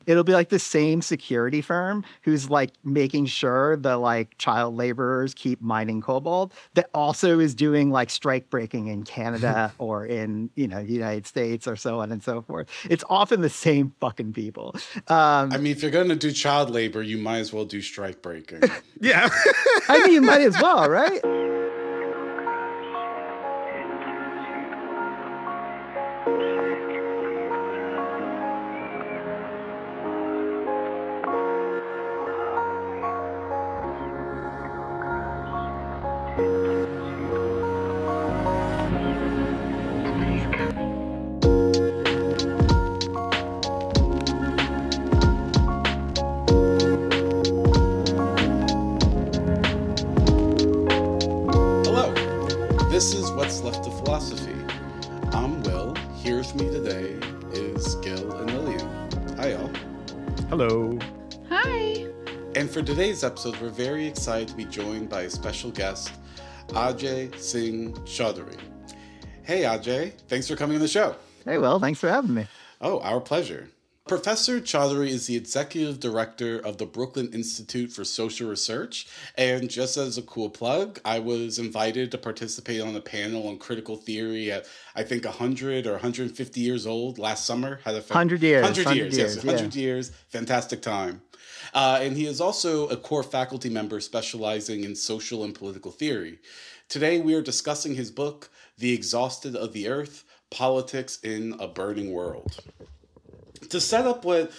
it'll be like the same security firm who's like making sure the like child laborers keep mining cobalt that also is doing like strike breaking in Canada or in, you know, the United States or so on and so forth. It's often the same fucking people. I mean, if you're going to do child labor, you might as well do strike breaking. Yeah. I mean, you might as well, right? Hello, this is What's Left of Philosophy. I'm Will. Here with me today is Gil and Lillian. Hi, y'all. Hello. Hi. And for today's episode, we're very excited to be joined by a special guest, Ajay Singh Chaudhary. Hey, Ajay. Thanks for coming on the show. Hey, well, thanks for having me. Oh, our pleasure. Professor Chaudhary is the executive director of the Brooklyn Institute for Social Research. And just as a cool plug, I was invited to participate on a panel on critical theory at, I think, 100 or 150 years old last summer. 100 years. 100 years, yes. 100 yeah. years. Fantastic time. And he is also a core faculty member specializing in social and political theory. Today, we are discussing his book, The Exhausted of the Earth, Politics in a Burning World. To set up what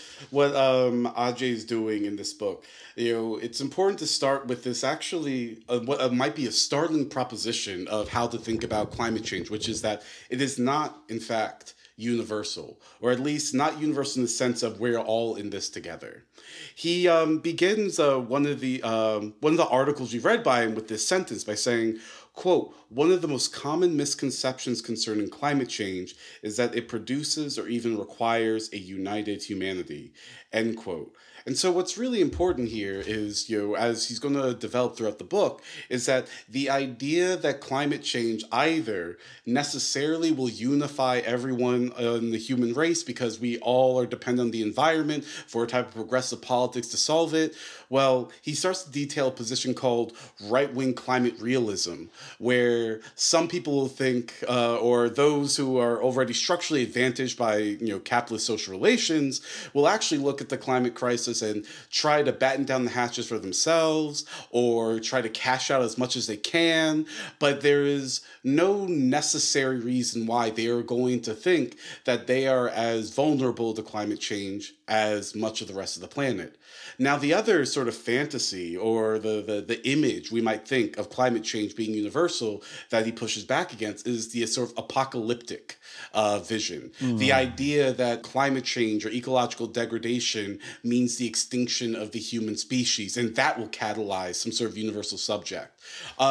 Ajay is doing in this book, you know, it's important to start with this actually what might be a startling proposition of how to think about climate change, which is that it is not, in fact, universal, or at least not universal in the sense of we're all in this together. He begins one of the articles you read by him with this sentence by saying, quote, "One of the most common misconceptions concerning climate change is that it produces or even requires a united humanity," end quote. And so what's really important here is, you know, as he's going to develop throughout the book, is that the idea that climate change either necessarily will unify everyone in the human race because we all are dependent on the environment for a type of progressive politics to solve it. Well, he starts to detail a position called right-wing climate realism, where some people will think, or those who are already structurally advantaged by, you know, capitalist social relations, will actually look at the climate crisis and try to batten down the hatches for themselves or try to cash out as much as they can. But there is no necessary reason why they are going to think that they are as vulnerable to climate change as much of the rest of the planet. Now, the other sort of fantasy or the image we might think of climate change being universal that he pushes back against is the sort of apocalyptic vision. The idea that climate change or ecological degradation means the extinction of the human species, and that will catalyze some sort of universal subject.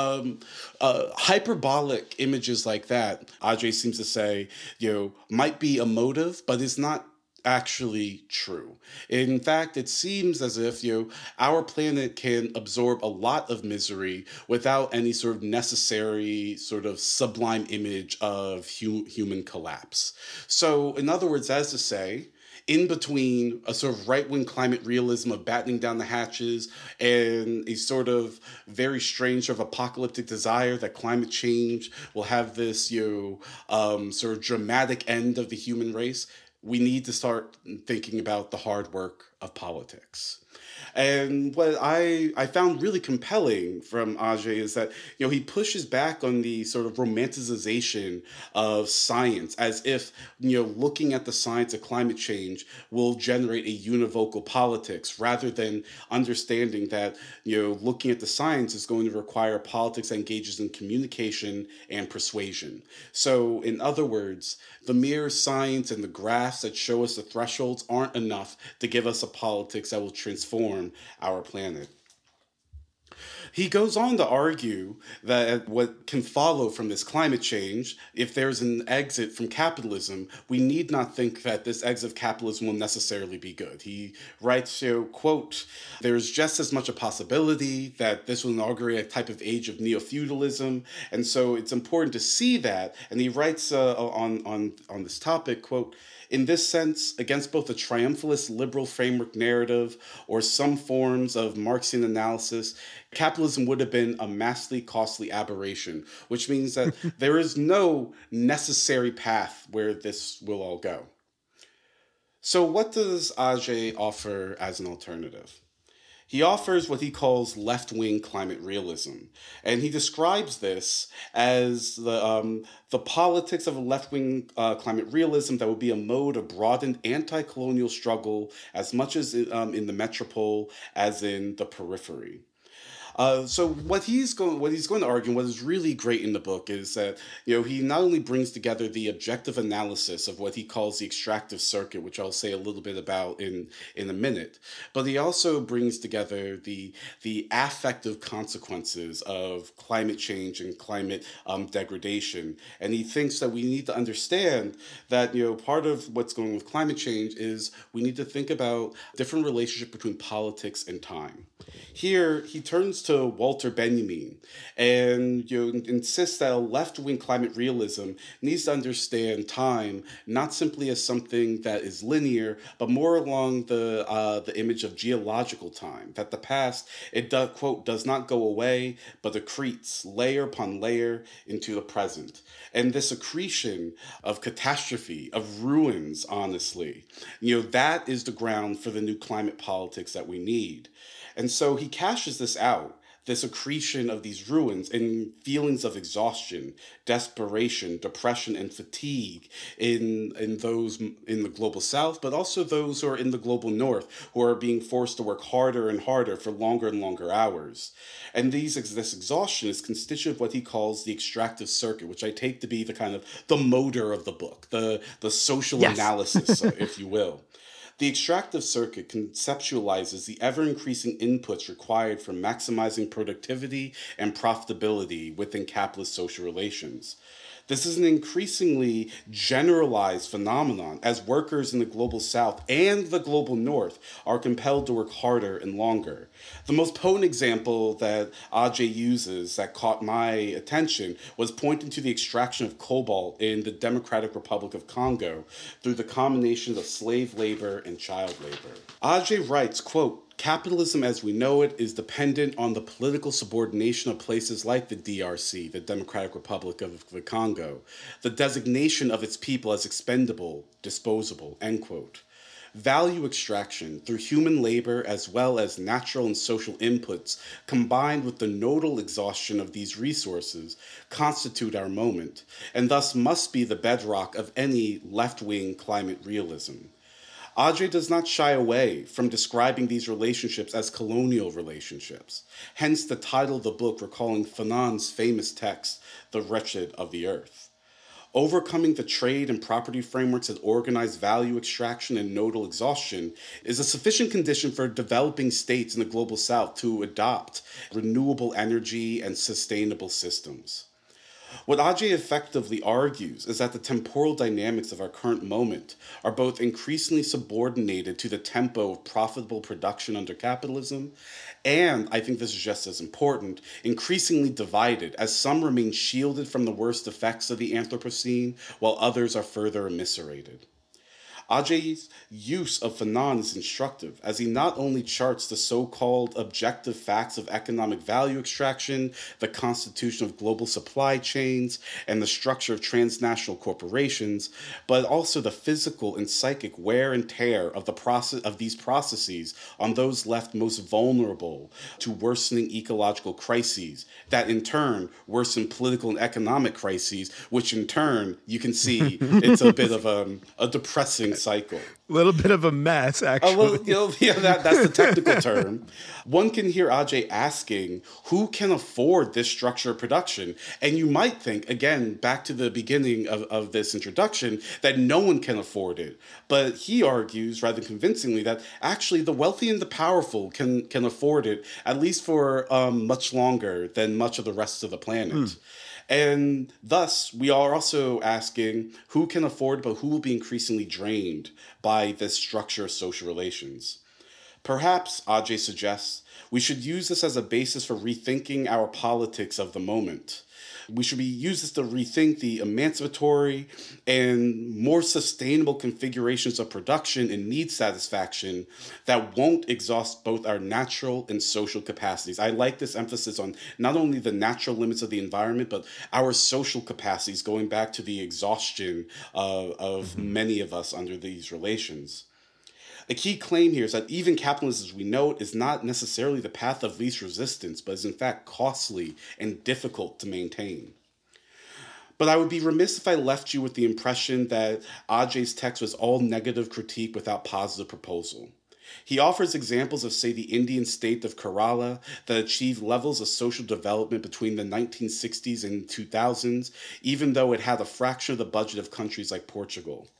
Hyperbolic images like that, Ajay seems to say, you know, might be emotive, but is not actually true. In fact, it seems as if, you know, our planet can absorb a lot of misery without any sort of necessary sort of sublime image of human collapse. So, in other words, as to say, in between a sort of right-wing climate realism of battening down the hatches and a sort of very strange sort of apocalyptic desire that climate change will have this, you know, sort of dramatic end of the human race, we need to start thinking about the hard work of politics. And what I found really compelling from Ajay is that, you know, he pushes back on the sort of romanticization of science as if, you know, looking at the science of climate change will generate a univocal politics rather than understanding that, you know, looking at the science is going to require politics that engages in communication and persuasion. So, in other words, the mere science and the graphs that show us the thresholds aren't enough to give us a politics that will transform our planet. He goes on to argue that what can follow from this climate change, if there's an exit from capitalism, we need not think that this exit of capitalism will necessarily be good. He writes, quote, "There's just as much a possibility that this will inaugurate a type of age of neo-feudalism, and so it's important to see that." And he writes on this topic, quote, "In this sense, against both the triumphalist liberal framework narrative or some forms of Marxian analysis, capitalism would have been a massively costly aberration," which means that there is no necessary path where this will all go. So what does Aje offer as an alternative? He offers what he calls left-wing climate realism, and he describes this as the politics of a left-wing climate realism that would be a mode of broadened anti-colonial struggle as much as in the metropole as in the periphery. So what he's going to argue, and what is really great in the book, is that he not only brings together the objective analysis of what he calls the extractive circuit, which I'll say a little bit about in a minute, but he also brings together the affective consequences of climate change and climate degradation. And he thinks that we need to understand that part of what's going on with climate change is we need to think about different relationship between politics and time. Here, he turns to Walter Benjamin and insists that a left-wing climate realism needs to understand time not simply as something that is linear, but more along the image of geological time, that the past, it quote, "does not go away, but accretes layer upon layer into the present." And this accretion of catastrophe, of ruins, honestly, that is the ground for the new climate politics that we need. And so he cashes this out, this accretion of these ruins, in feelings of exhaustion, desperation, depression, and fatigue in those in the global south, but also those who are in the global north, who are being forced to work harder and harder for longer and longer hours. And this exhaustion is constituent of what he calls the extractive circuit, which I take to be the kind of the motor of the book, the social analysis, if you will. The extractive circuit conceptualizes the ever-increasing inputs required for maximizing productivity and profitability within capitalist social relations. This is an increasingly generalized phenomenon as workers in the global south and the global north are compelled to work harder and longer. The most potent example that Aje uses that caught my attention was pointing to the extraction of cobalt in the Democratic Republic of Congo through the combination of slave labor and child labor. Aje writes, quote, "Capitalism as we know it is dependent on the political subordination of places like the DRC, the Democratic Republic of the Congo, the designation of its people as expendable, disposable," end quote. Value extraction through human labor as well as natural and social inputs, combined with the nodal exhaustion of these resources, constitute our moment, and thus must be the bedrock of any left-wing climate realism. Aje does not shy away from describing these relationships as colonial relationships, hence the title of the book recalling Fanon's famous text, "The Wretched of the Earth." Overcoming the trade and property frameworks that organize value extraction and nodal exhaustion is a sufficient condition for developing states in the global south to adopt renewable energy and sustainable systems. What Aje effectively argues is that the temporal dynamics of our current moment are both increasingly subordinated to the tempo of profitable production under capitalism, and, I think this is just as important, increasingly divided, as some remain shielded from the worst effects of the Anthropocene, while others are further immiserated. Aje's use of Fanon is instructive, as he not only charts the so-called objective facts of economic value extraction, the constitution of global supply chains, and the structure of transnational corporations, but also the physical and psychic wear and tear of these processes on those left most vulnerable to worsening ecological crises, that in turn worsen political and economic crises, which in turn, you can see, it's a bit of a depressing cycle. A little bit of a mess, actually. That's the technical term. One can hear Ajay asking, who can afford this structure of production? And you might think, again, back to the beginning of this introduction, that no one can afford it. But he argues, rather convincingly, that actually the wealthy and the powerful can afford it, at least for much longer than much of the rest of the planet. And thus, we are also asking who can afford, but who will be increasingly drained by this structure of social relations. Perhaps, Ajay suggests, we should use this as a basis for rethinking our politics of the moment. We should use this to rethink the emancipatory and more sustainable configurations of production and need satisfaction that won't exhaust both our natural and social capacities. I like this emphasis on not only the natural limits of the environment, but our social capacities, going back to the exhaustion of many of us under these relations. A key claim here is that even capitalism as we know it is not necessarily the path of least resistance, but is in fact costly and difficult to maintain. But I would be remiss if I left you with the impression that Ajay's text was all negative critique without positive proposal. He offers examples of, say, the Indian state of Kerala that achieved levels of social development between the 1960s and 2000s, even though it had a fraction of the budget of countries like Portugal.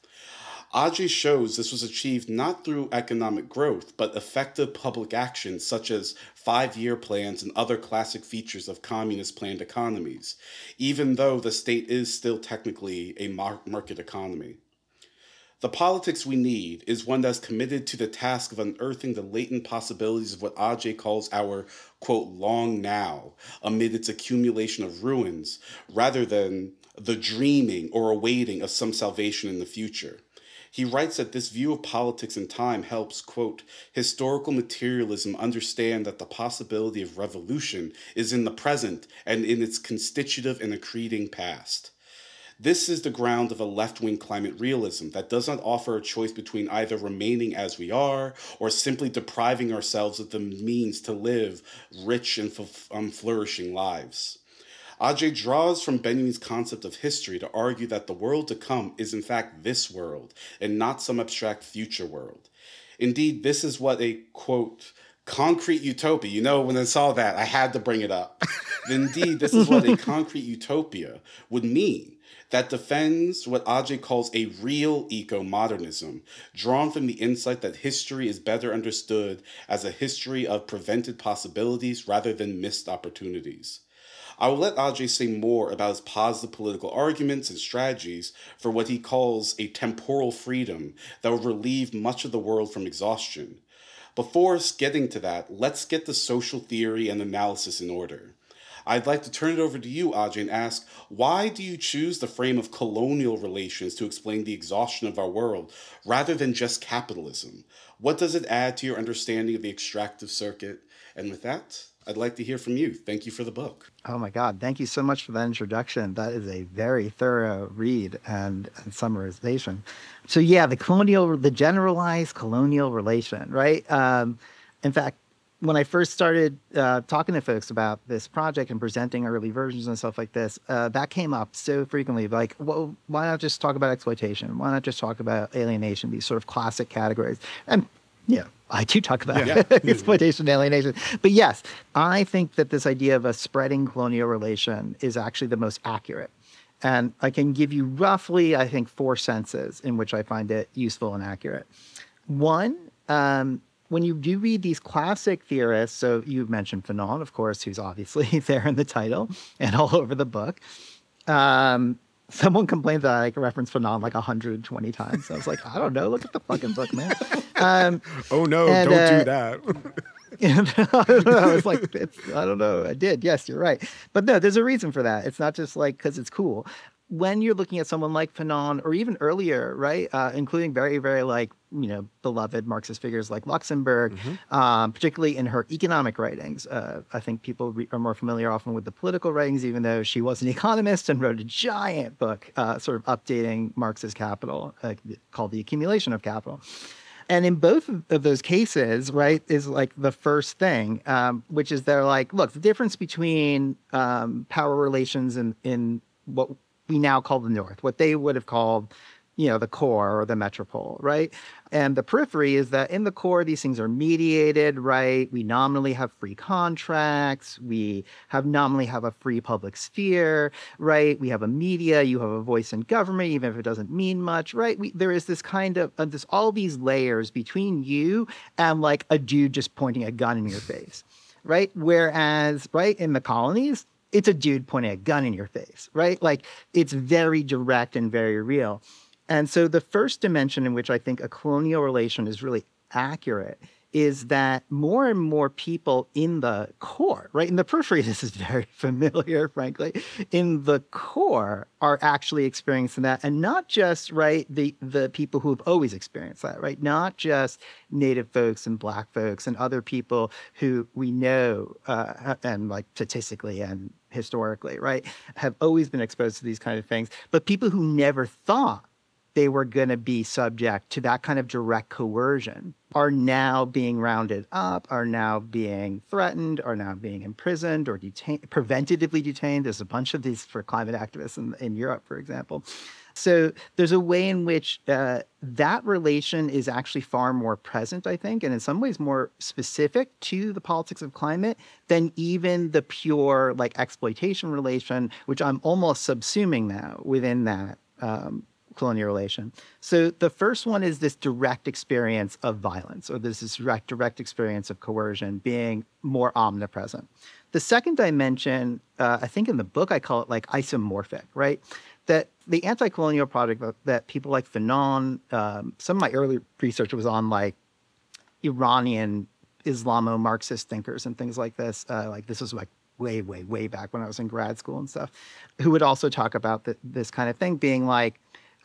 Ajay shows this was achieved not through economic growth, but effective public action such as 5-year plans and other classic features of communist planned economies, even though the state is still technically a market economy. The politics we need is one that's committed to the task of unearthing the latent possibilities of what Ajay calls our, quote, long now, amid its accumulation of ruins, rather than the dreaming or awaiting of some salvation in the future. He writes that this view of politics and time helps, quote, historical materialism understand that the possibility of revolution is in the present and in its constitutive and accreting past. This is the ground of a left-wing climate realism that does not offer a choice between either remaining as we are or simply depriving ourselves of the means to live rich and flourishing lives. Ajay draws from Benjamin's concept of history to argue that the world to come is in fact this world and not some abstract future world. Indeed, this is what a, quote, concrete utopia, when I saw that, I had to bring it up. Indeed, this is what a concrete utopia would mean, that defends what Ajay calls a real eco-modernism, drawn from the insight that history is better understood as a history of prevented possibilities rather than missed opportunities. I will let Ajay say more about his positive political arguments and strategies for what he calls a temporal freedom that will relieve much of the world from exhaustion. Before us getting to that, let's get the social theory and analysis in order. I'd like to turn it over to you, Ajay, and ask, why do you choose the frame of colonial relations to explain the exhaustion of our world, rather than just capitalism? What does it add to your understanding of the extractive circuit? And with that, I'd like to hear from you. Thank you for the book. Oh my God. Thank you so much for that introduction. That is a very thorough read and summarization. So yeah, the generalized colonial relation, right? In fact, when I first started talking to folks about this project and presenting early versions and stuff like this, that came up so frequently. Like, well, why not just talk about exploitation? Why not just talk about alienation? These sort of classic categories. And yeah, I do talk about exploitation and alienation. But yes, I think that this idea of a spreading colonial relation is actually the most accurate. And I can give you roughly, I think, 4 senses in which I find it useful and accurate. One, when you do read these classic theorists, so you mentioned Fanon, of course, who's obviously there in the title and all over the book. Someone complained that I referenced Fanon like 120 times. I was like, I don't know. Look at the fucking book, man. Oh, no, don't do that. I don't know. It's like, I don't know. I did. Yes, you're right. But no, there's a reason for that. It's not just like because it's cool. When you're looking at someone like Fanon or even earlier, right, including very, very beloved Marxist figures like Luxemburg, particularly in her economic writings. I think people are more familiar often with the political writings, even though she was an economist and wrote a giant book sort of updating Marx's Capital called The Accumulation of Capital. And in both of those cases, right, is like the first thing, which is they're like, look, the difference between power relations in what we now call the North, what they would have called the core or the metropole, right? And the periphery is that in the core, these things are mediated, right? We nominally have free contracts. We nominally have a free public sphere, right? We have a media. You have a voice in government, even if it doesn't mean much, right? There is this kind of this all these layers between you and like a dude just pointing a gun in your face, right? Whereas, right, in the colonies, it's a dude pointing a gun in your face, right? Like it's very direct and very real. And so the first dimension in which I think a colonial relation is really accurate is that more and more people in the core, right? In the periphery, this is very familiar, frankly. In the core are actually experiencing that. And not just, right, the people who have always experienced that, right? Not just Native folks and Black folks and other people who we know, and like statistically and historically, right, have always been exposed to these kind of things, but people who never thought they were going to be subject to that kind of direct coercion are now being rounded up, are now being threatened, are now being imprisoned or detained, preventatively detained. There's a bunch of these for climate activists in Europe, for example. So there's a way in which that relation is actually far more present, I think, and in some ways more specific to the politics of climate than even the pure like exploitation relation, which I'm almost subsuming now within that colonial relation. So the first one is this direct experience of violence, or this direct experience of coercion being more omnipresent. The second dimension, I think in the book I call it like isomorphic, right? That the anti-colonial project that people like Fanon, some of my early research was on like Iranian Islamo-Marxist thinkers and things like this. Like this was like way, way, way back when I was in grad school and stuff, who would also talk about this kind of thing being like,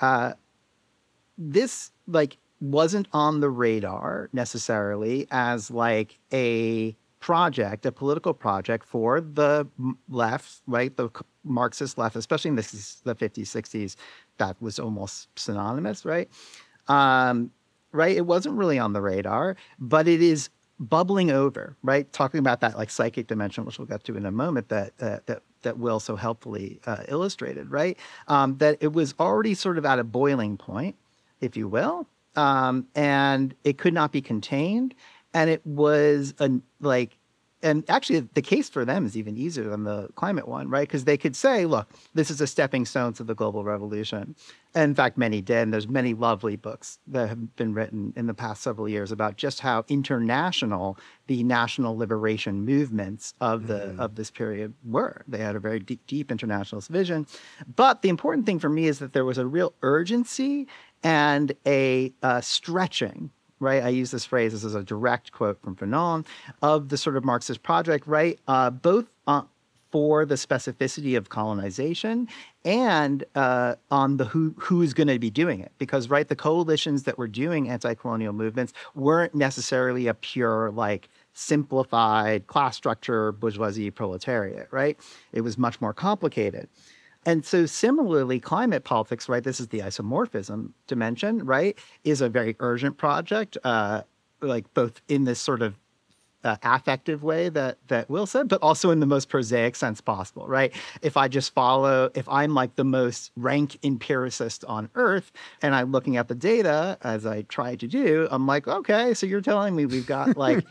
this like wasn't on the radar necessarily as like a project, a political project for the left, right? The Marxist left, especially in the 50s, 60s, that was almost synonymous, right? Right? It wasn't really on the radar, but it is bubbling over, right? Talking about that like psychic dimension, which we'll get to in a moment, that Will so helpfully illustrated, right? That it was already sort of at a boiling point, if you will, and it could not be contained. And it was and actually the case for them is even easier than the climate one, right? Because they could say, look, this is a stepping stone to the global revolution. And in fact, many did. And there's many lovely books that have been written in the past several years about just how international the national liberation movements of this period were. They had a very deep internationalist vision. But the important thing for me is that there was a real urgency and a stretching, right? I use this phrase, this is a direct quote from Fanon, of the sort of Marxist project, right? Both for the specificity of colonization and on the who's going to be doing it. Because, right, the coalitions that were doing anti-colonial movements weren't necessarily a pure, like, simplified class structure, bourgeoisie, proletariat, right? It was much more complicated. And so similarly, climate politics, right, this is the isomorphism dimension, right, is a very urgent project, like both in this sort of affective way that Will said, but also in the most prosaic sense possible, right? If I'm like the most rank empiricist on Earth and I'm looking at the data as I try to do, I'm like, okay, so you're telling me we've got like,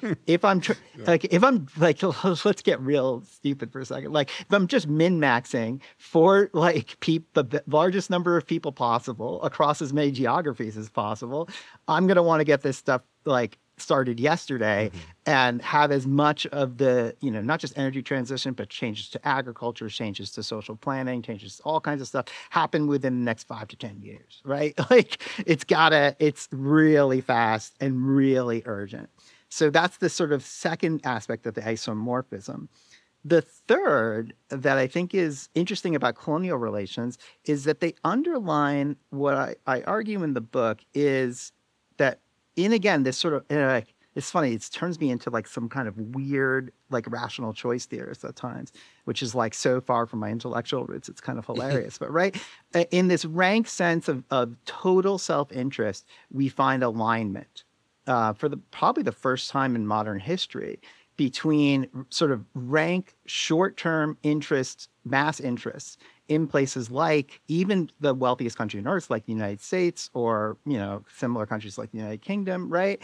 let's get real stupid for a second. Like if I'm just min-maxing for like the largest number of people possible across as many geographies as possible, I'm going to want to get this stuff like started yesterday and have as much of the, not just energy transition, but changes to agriculture, changes to social planning, changes to all kinds of stuff happen within the next 5 to 10 years, right? Like it's really fast and really urgent. So that's the sort of second aspect of the isomorphism. The third that I think is interesting about colonial relations is that they underline what I argue in the book is that this sort of, it's funny, it turns me into like some kind of weird, like rational choice theorist at times, which is like so far from my intellectual roots, it's kind of hilarious. But right, in this rank sense of total self-interest, we find alignment for probably the first time in modern history between sort of rank short-term interests, mass interests in places like even the wealthiest country on earth, like the United States, or, similar countries like the United Kingdom, right?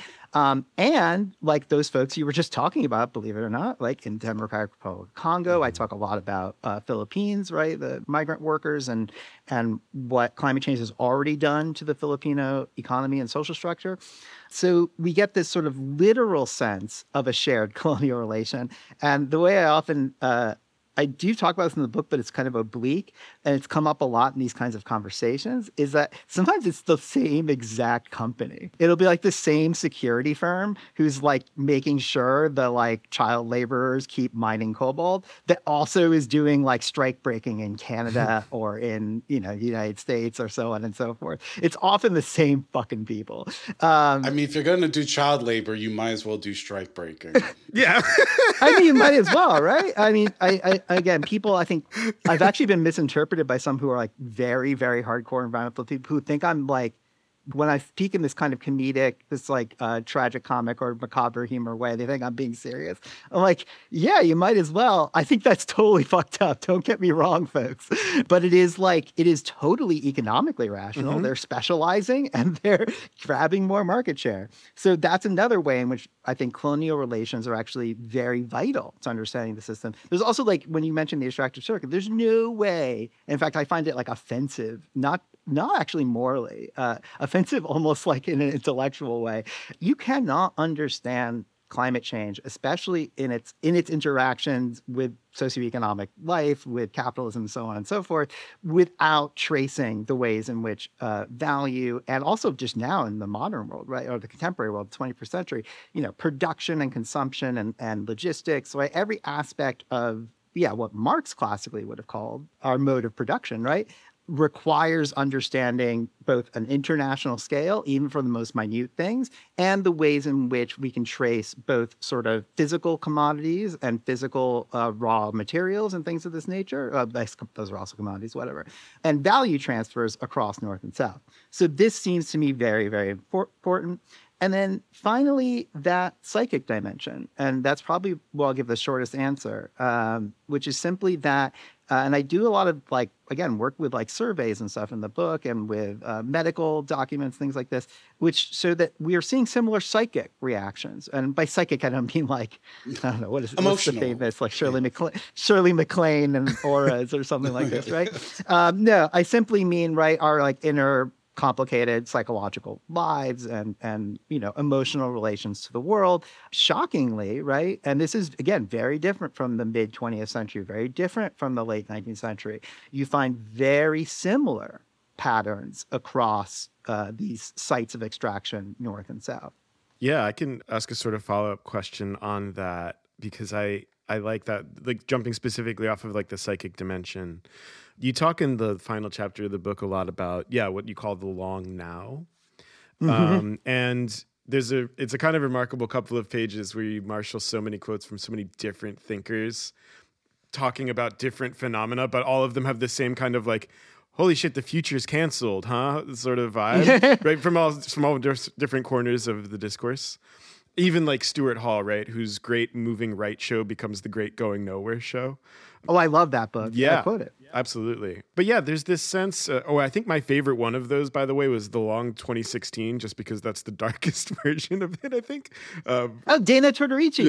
And like those folks you were just talking about, believe it or not, like in Democratic Republic of Congo, I talk a lot about Philippines, right? The migrant workers and what climate change has already done to the Filipino economy and social structure. So we get this sort of literal sense of a shared colonial relation. And the way I often I do talk about this in the book, but it's kind of oblique, and it's come up a lot in these kinds of conversations, is that sometimes it's the same exact company. It'll be like the same security firm who's like making sure the like child laborers keep mining cobalt that also is doing like strike breaking in Canada or in, the United States or so on and so forth. It's often the same fucking people. If you're going to do child labor, you might as well do strike breaking. Yeah. You might as well, right? Again, people, I think I've actually been misinterpreted by some who are like very, very hardcore environmental people who think I'm like, when I speak in this kind of comedic, this like tragic comic or macabre humor way, they think I'm being serious. I'm like, yeah, you might as well. I think that's totally fucked up. Don't get me wrong, folks. But it is totally economically rational. Mm-hmm. They're specializing and they're grabbing more market share. So that's another way in which I think colonial relations are actually very vital to understanding the system. There's also like, when you mentioned the extractive circuit, there's no way. In fact, I find it like offensive, not actually morally, offensive almost like in an intellectual way. You cannot understand climate change, especially in its interactions with socioeconomic life, with capitalism, and so on and so forth, without tracing the ways in which value, and also just now in the modern world, right, or the contemporary world, the 21st century, production and consumption and logistics, right, every aspect of what Marx classically would have called our mode of production, right, requires understanding both an international scale, even for the most minute things, and the ways in which we can trace both sort of physical commodities and physical raw materials and things of this nature. Those are also commodities, whatever, and value transfers across North and South. So this seems to me very, very important. And then finally, that psychic dimension. And that's probably, I'll give the shortest answer, which is simply that, and I do a lot of work with surveys and stuff in the book and with medical documents, things like this, which show that we are seeing similar psychic reactions. And by psychic, I don't mean I don't know, what's the famous, Shirley MacLaine and auras or something like this, right? No, I simply mean, right, our inner complicated psychological lives and emotional relations to the world. Shockingly, right? And this is, again, very different from the mid 20th century, very different from the late 19th century. You find very similar patterns across these sites of extraction, North and South. Yeah, I can ask a sort of follow-up question on that because I like that, jumping specifically off of the psychic dimension. You talk in the final chapter of the book a lot about, what you call the long now. Mm-hmm. And it's a kind of remarkable couple of pages where you marshal so many quotes from so many different thinkers talking about different phenomena, but all of them have the same kind of holy shit, the future's canceled, huh? Sort of vibe, right? From all different corners of the discourse. Even Stuart Hall, right? Whose great moving right show becomes the great going nowhere show. Oh, I love that book. Yeah, I quote it. Absolutely. But there's this sense. I think my favorite one of those, by the way, was The Long 2016, just because that's the darkest version of it, I think. Dana Tortorici.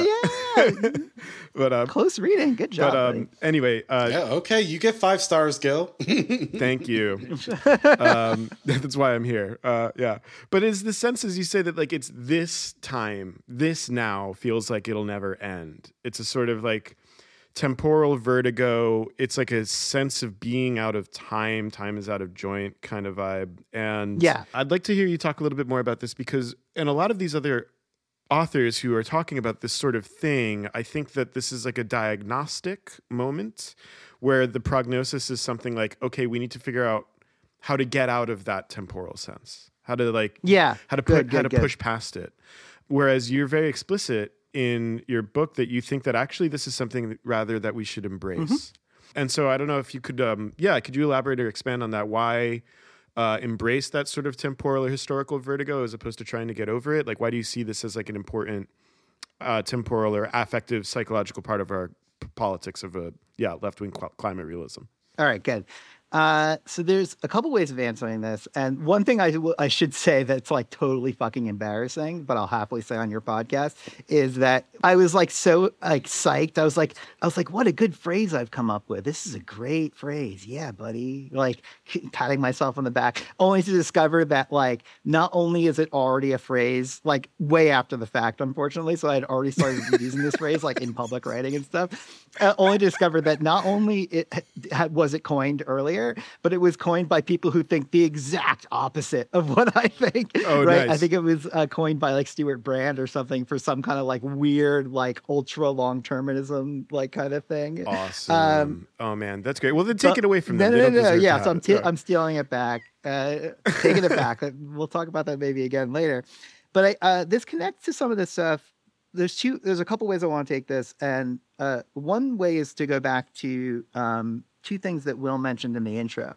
Yeah. But close reading. Good job. But anyway. Okay. You get 5 stars, Gil. Thank you. That's why I'm here. But is the sense, as you say, that it's this time, this now feels like it'll never end. It's a sort of temporal vertigo. It's a sense of being out of time. Time is out of joint kind of vibe. And I'd like to hear you talk a little bit more about this because in a lot of these other authors who are talking about this sort of thing, I think that this is a diagnostic moment where the prognosis is something okay, we need to figure out how to get out of that temporal sense, how to push past it. Whereas you're very explicit in your book that you think that actually this is something rather that we should embrace. Mm-hmm. And so I don't know if you could, could you elaborate or expand on that? Why embrace that sort of temporal or historical vertigo as opposed to trying to get over it? Why do you see this as an important temporal or affective psychological part of our politics of left-wing climate realism? All right, good. So there's a couple ways of answering this, and one thing I should say that's like totally fucking embarrassing, but I'll happily say on your podcast is that I was like so like psyched. I was like, what a good phrase I've come up with. This is a great phrase, yeah, buddy. Like patting myself on the back, only to discover that like not only is it already a phrase like way after the fact, unfortunately. So I had already started using this phrase like in public writing and stuff. Only to discover that not only was it coined earlier, but it was coined by people who think the exact opposite of what I think. Oh, right? nice. I think it was coined by like Stuart Brand or something for some kind of like weird, like ultra long terminism, like kind of thing. Awesome. Oh man, that's great. Well, then take it away from them. No. Yeah, so I'm stealing it back. Taking it back. We'll talk about that maybe again later. But this connects to some of this stuff. There's a couple ways I want to take this, and one way is to go back to two things that Will mentioned in the intro.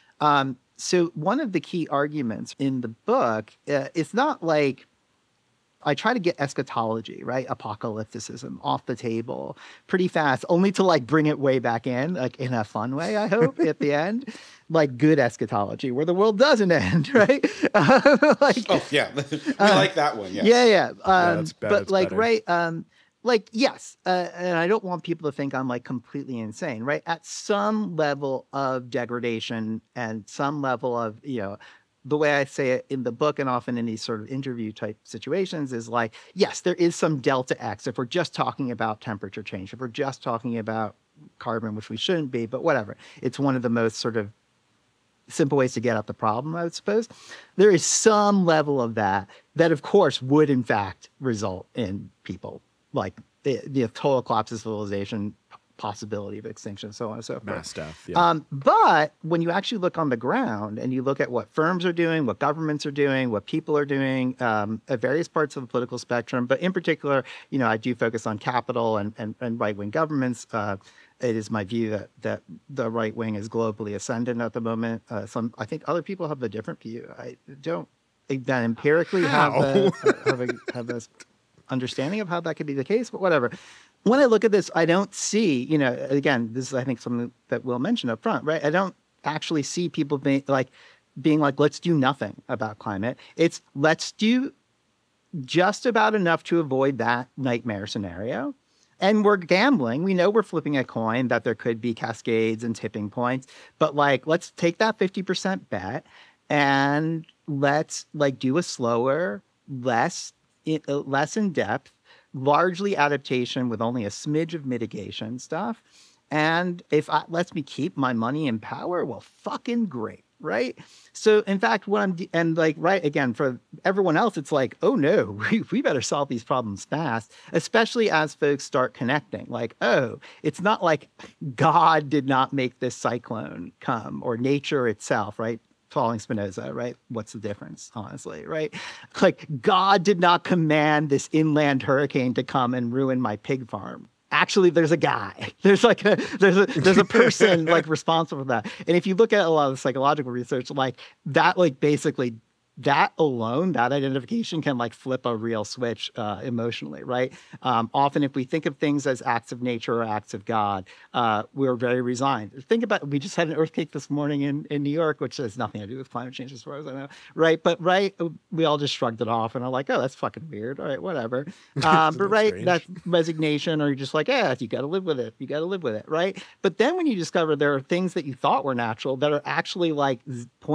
So one of the key arguments in the book, it's not like I try to get eschatology, right? Apocalypticism off the table pretty fast, only to like bring it way back in, like in a fun way, I hope, at the end. Like good eschatology where the world doesn't end, right? Like, oh, yeah. We like that one, yes. Yeah. That's but like, better. right, like, yes, and I don't want people to think I'm like completely insane, right? At some level of degradation and some level of, the way I say it in the book and often in these sort of interview type situations is like, yes, there is some delta X if we're just talking about temperature change, if we're just talking about carbon, which we shouldn't be, but whatever. It's one of the most sort of simple ways to get at the problem, I would suppose. There is some level of that of course would in fact result in people like the total collapse of civilization, possibility of extinction, so on and so forth. Mass death, yeah. But when you actually look on the ground and you look at what firms are doing, what governments are doing, what people are doing at various parts of the political spectrum, but in particular, I do focus on capital and right-wing governments. It is my view that the right wing is globally ascendant at the moment. I think other people have a different view. I don't think that empirically have a understanding of how that could be the case, but whatever. When I look at this, I don't see, again, this is, I think, something that Will mentioned up front, right? I don't actually see people being like, let's do nothing about climate. It's let's do just about enough to avoid that nightmare scenario. And we're gambling. We know we're flipping a coin that there could be cascades and tipping points, but like, let's take that 50% bet and let's like do a slower, less in depth, largely adaptation with only a smidge of mitigation stuff. And if it lets me keep my money in power, well, fucking great, right? So in fact, right, again, for everyone else, it's like, oh no, we better solve these problems fast, especially as folks start connecting. Like, oh, it's not like God did not make this cyclone come or nature itself, right? Following Spinoza, right? What's the difference, honestly, right? Like God did not command this inland hurricane to come and ruin my pig farm. Actually, there's a guy. There's a person like responsible for that. And if you look at a lot of the psychological research, like that, like basically that alone, that identification can like flip a real switch emotionally, right? Often if we think of things as acts of nature or acts of God, we're very resigned. Think about, we just had an earthquake this morning in New York, which has nothing to do with climate change as far as I know, right? But we all just shrugged it off and are like, oh, that's fucking weird. All right, whatever. But right, strange. That's resignation, or you're just like, yeah, you got to live with it. You got to live with it, right? But then when you discover there are things that you thought were natural that are actually like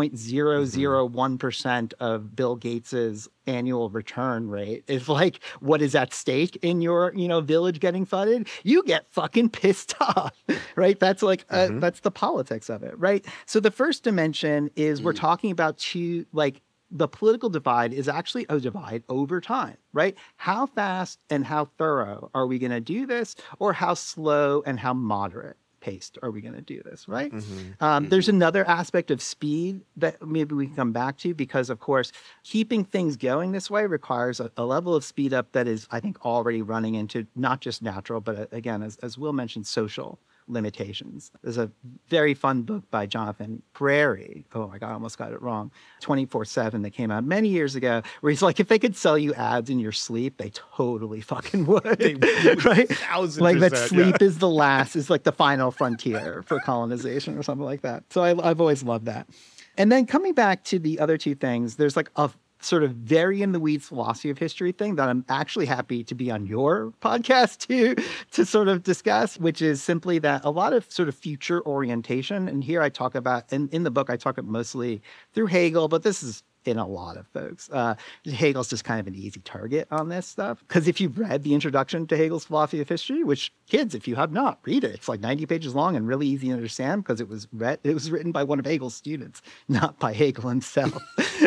0.001% of Bill Gates's annual return rate is like what is at stake in your village getting flooded, you get fucking pissed off, right? That's like that's the politics of it, right? So the first dimension is we're talking about the political divide is actually a divide over time, right? How fast and how thorough are we going to do this, or how slow and how moderate paced are we going to do this, right? There's another aspect of speed that maybe we can come back to, because of course keeping things going this way requires a level of speed up that is, I think, already running into not just natural, but again, as Will mentioned, social limitations. There's a very fun book by Jonathan Prairie. Oh my God, I almost got it wrong. 24/7 that came out many years ago, where he's like, if they could sell you ads in your sleep, they totally fucking would. Right? 1000%, Like that sleep is is like the final frontier for colonization or something like that. So I've always loved that. And then coming back to the other two things, there's like a sort of very in the weeds philosophy of history thing that I'm actually happy to be on your podcast to sort of discuss, which is simply that a lot of sort of future orientation. And here I talk about, in the book, I talk about mostly through Hegel, but this is in a lot of folks. Hegel's just kind of an easy target on this stuff. Because if you've read the introduction to Hegel's philosophy of history, which kids, if you have not, read it. It's like 90 pages long and really easy to understand because it was written by one of Hegel's students, not by Hegel himself.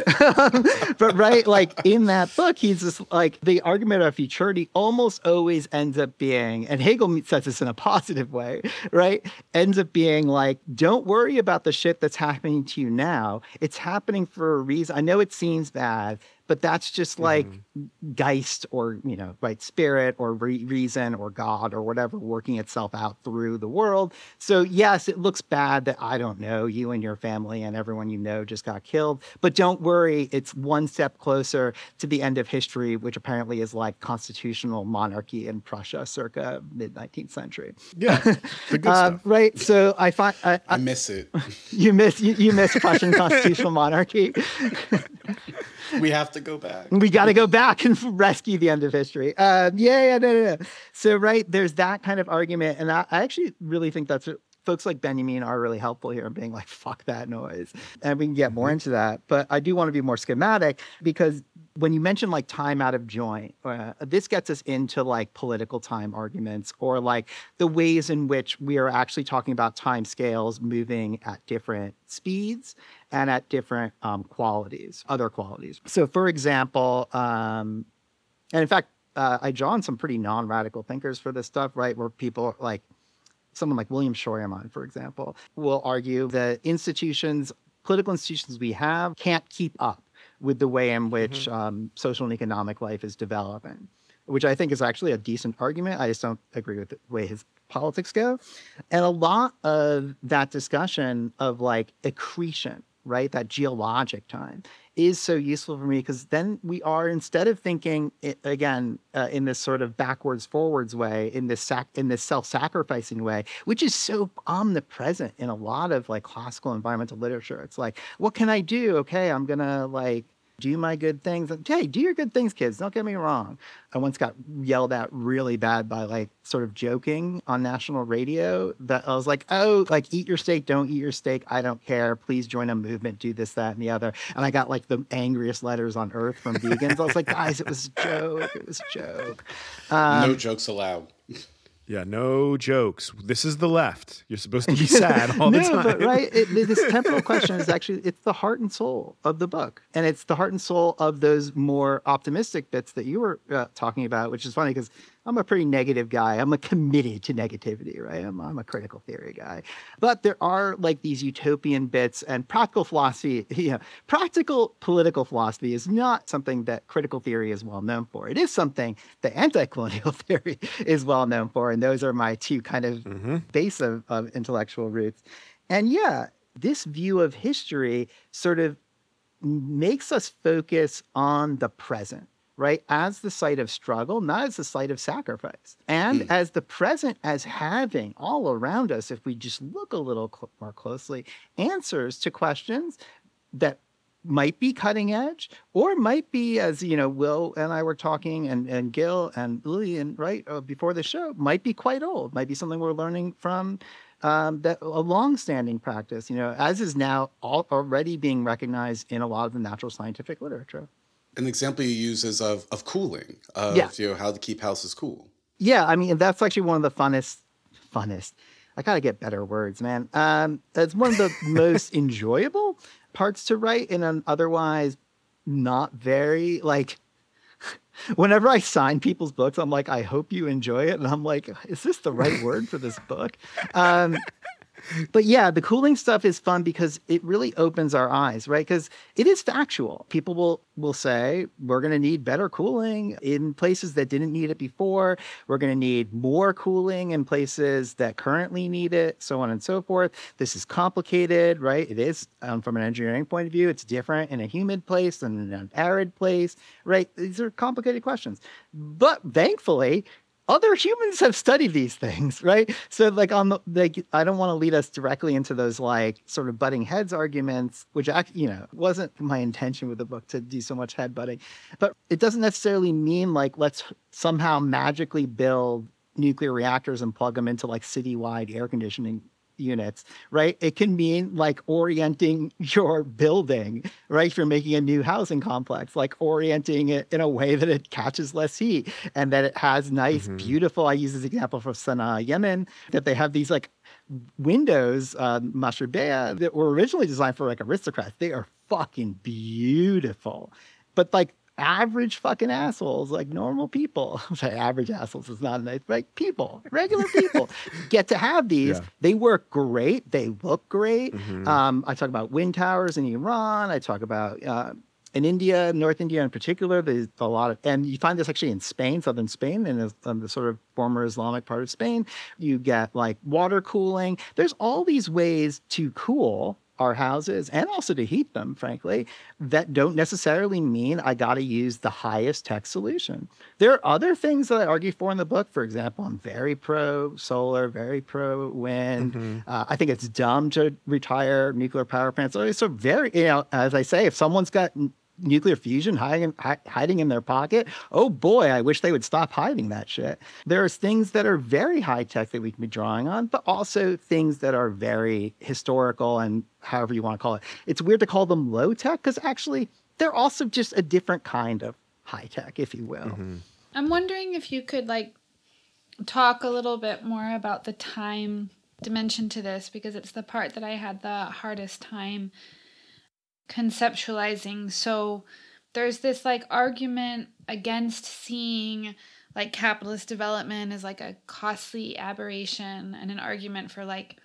But right, like in that book, he's just like the argument of futurity almost always ends up being, and Hegel says this in a positive way, right? Ends up being like, don't worry about the shit that's happening to you now. It's happening for a reason. I know it seems bad, but that's just like Geist or, right, spirit or reason or God or whatever working itself out through the world. So yes, it looks bad that, I don't know, you and your family and everyone you know just got killed. But don't worry, it's one step closer to the end of history, which apparently is like constitutional monarchy in Prussia circa mid-19th century. Yeah, the good stuff. Right. So I find... I miss it. You miss Prussian constitutional monarchy. We have to go back. We got to go back and rescue the end of history. No. So, right, there's that kind of argument. And I actually really think that's folks like Benjamin are really helpful here in being like, fuck that noise. And we can get more into that. But I do want to be more schematic because when you mention like time out of joint, this gets us into like political time arguments or like the ways in which we are actually talking about time scales moving at different speeds and at different other qualities. So for example, and in fact, I draw on some pretty non-radical thinkers for this stuff, right? Where people like, someone like William Scheuermann, for example, will argue that political institutions we have can't keep up with the way in which social and economic life is developing, which I think is actually a decent argument. I just don't agree with the way his politics go. And a lot of that discussion of like accretion, right, that geologic time, is so useful for me because then we are, instead of thinking again in this sort of backwards forwards way, in this self-sacrificing way, which is so omnipresent in a lot of like classical environmental literature. It's like, what can I do? Okay, I'm gonna like do my good things. Hey, do your good things, kids. Don't get me wrong. I once got yelled at really bad by like sort of joking on national radio that I was like, oh, like eat your steak, don't eat your steak. I don't care. Please join a movement, do this, that, and the other. And I got like the angriest letters on earth from vegans. I was like, guys, it was a joke. It was a joke. No jokes allowed. Yeah, no jokes. This is the left. You're supposed to be sad all the time. But right, this temporal question is actually, it's the heart and soul of the book. And it's the heart and soul of those more optimistic bits that you were talking about, which is funny because I'm a pretty negative guy. I'm committed to negativity, right? I'm a critical theory guy. But there are like these utopian bits and practical philosophy, practical political philosophy is not something that critical theory is well known for. It is something that anti-colonial theory is well known for. And those are my two kind of base of intellectual roots. And yeah, this view of history sort of makes us focus on the present, right? As the site of struggle, not as the site of sacrifice. And as the present as having all around us, if we just look a little more closely, answers to questions that might be cutting edge or might be, as Will and I were talking and Gil and Lillian, right, before the show, might be quite old, might be something we're learning from that a long-standing practice, as is now already being recognized in a lot of the natural scientific literature. An example you use is of cooling, how to keep houses cool. Yeah, I mean, that's actually one of the funnest. I got to get better words, man. That's one of the most enjoyable parts to write in an otherwise not very, like, whenever I sign people's books, I'm like, I hope you enjoy it. And I'm like, is this the right word for this book? But yeah, the cooling stuff is fun because it really opens our eyes, right? Because it is factual. People will say we're going to need better cooling in places that didn't need it before. We're going to need more cooling in places that currently need it, so on and so forth. This is complicated, right? It is from an engineering point of view. It's different in a humid place than in an arid place, right? These are complicated questions. But thankfully, other humans have studied these things, right? So like I don't want to lead us directly into those like sort of butting heads arguments, which actually, wasn't my intention with the book to do so much head butting, but it doesn't necessarily mean like, let's somehow magically build nuclear reactors and plug them into like citywide air conditioning units, right? It can mean like orienting your building, right? If you're making a new housing complex, like orienting it in a way that it catches less heat and that it has nice, beautiful, I use this example from Sana'a, Yemen, that they have these like windows, Mashrubeya, that were originally designed for like aristocrats. They are fucking beautiful. But like average fucking assholes, like normal people. I'm sorry, average assholes is not nice, like people, regular people get to have these. Yeah. They work great. They look great. I talk about wind towers in Iran. I talk about in India, North India in particular. There's a lot of, and you find this actually in Spain, southern Spain, in the sort of former Islamic part of Spain. You get like water cooling. There's all these ways to cool our houses and also to heat them, frankly, that don't necessarily mean I got to use the highest tech solution. There are other things that I argue for in the book. For example, I'm very pro solar, very pro wind. I think it's dumb to retire nuclear power plants. So very, as I say, if someone's got nuclear fusion hiding in their pocket, oh boy, I wish they would stop hiding that shit. There's things that are very high tech that we can be drawing on, but also things that are very historical and however you want to call it. It's weird to call them low tech because actually they're also just a different kind of high tech, if you will. I'm wondering if you could like talk a little bit more about the time dimension to this, because it's the part that I had the hardest time conceptualizing. So there's this like argument against seeing like capitalist development as like a costly aberration, and an argument for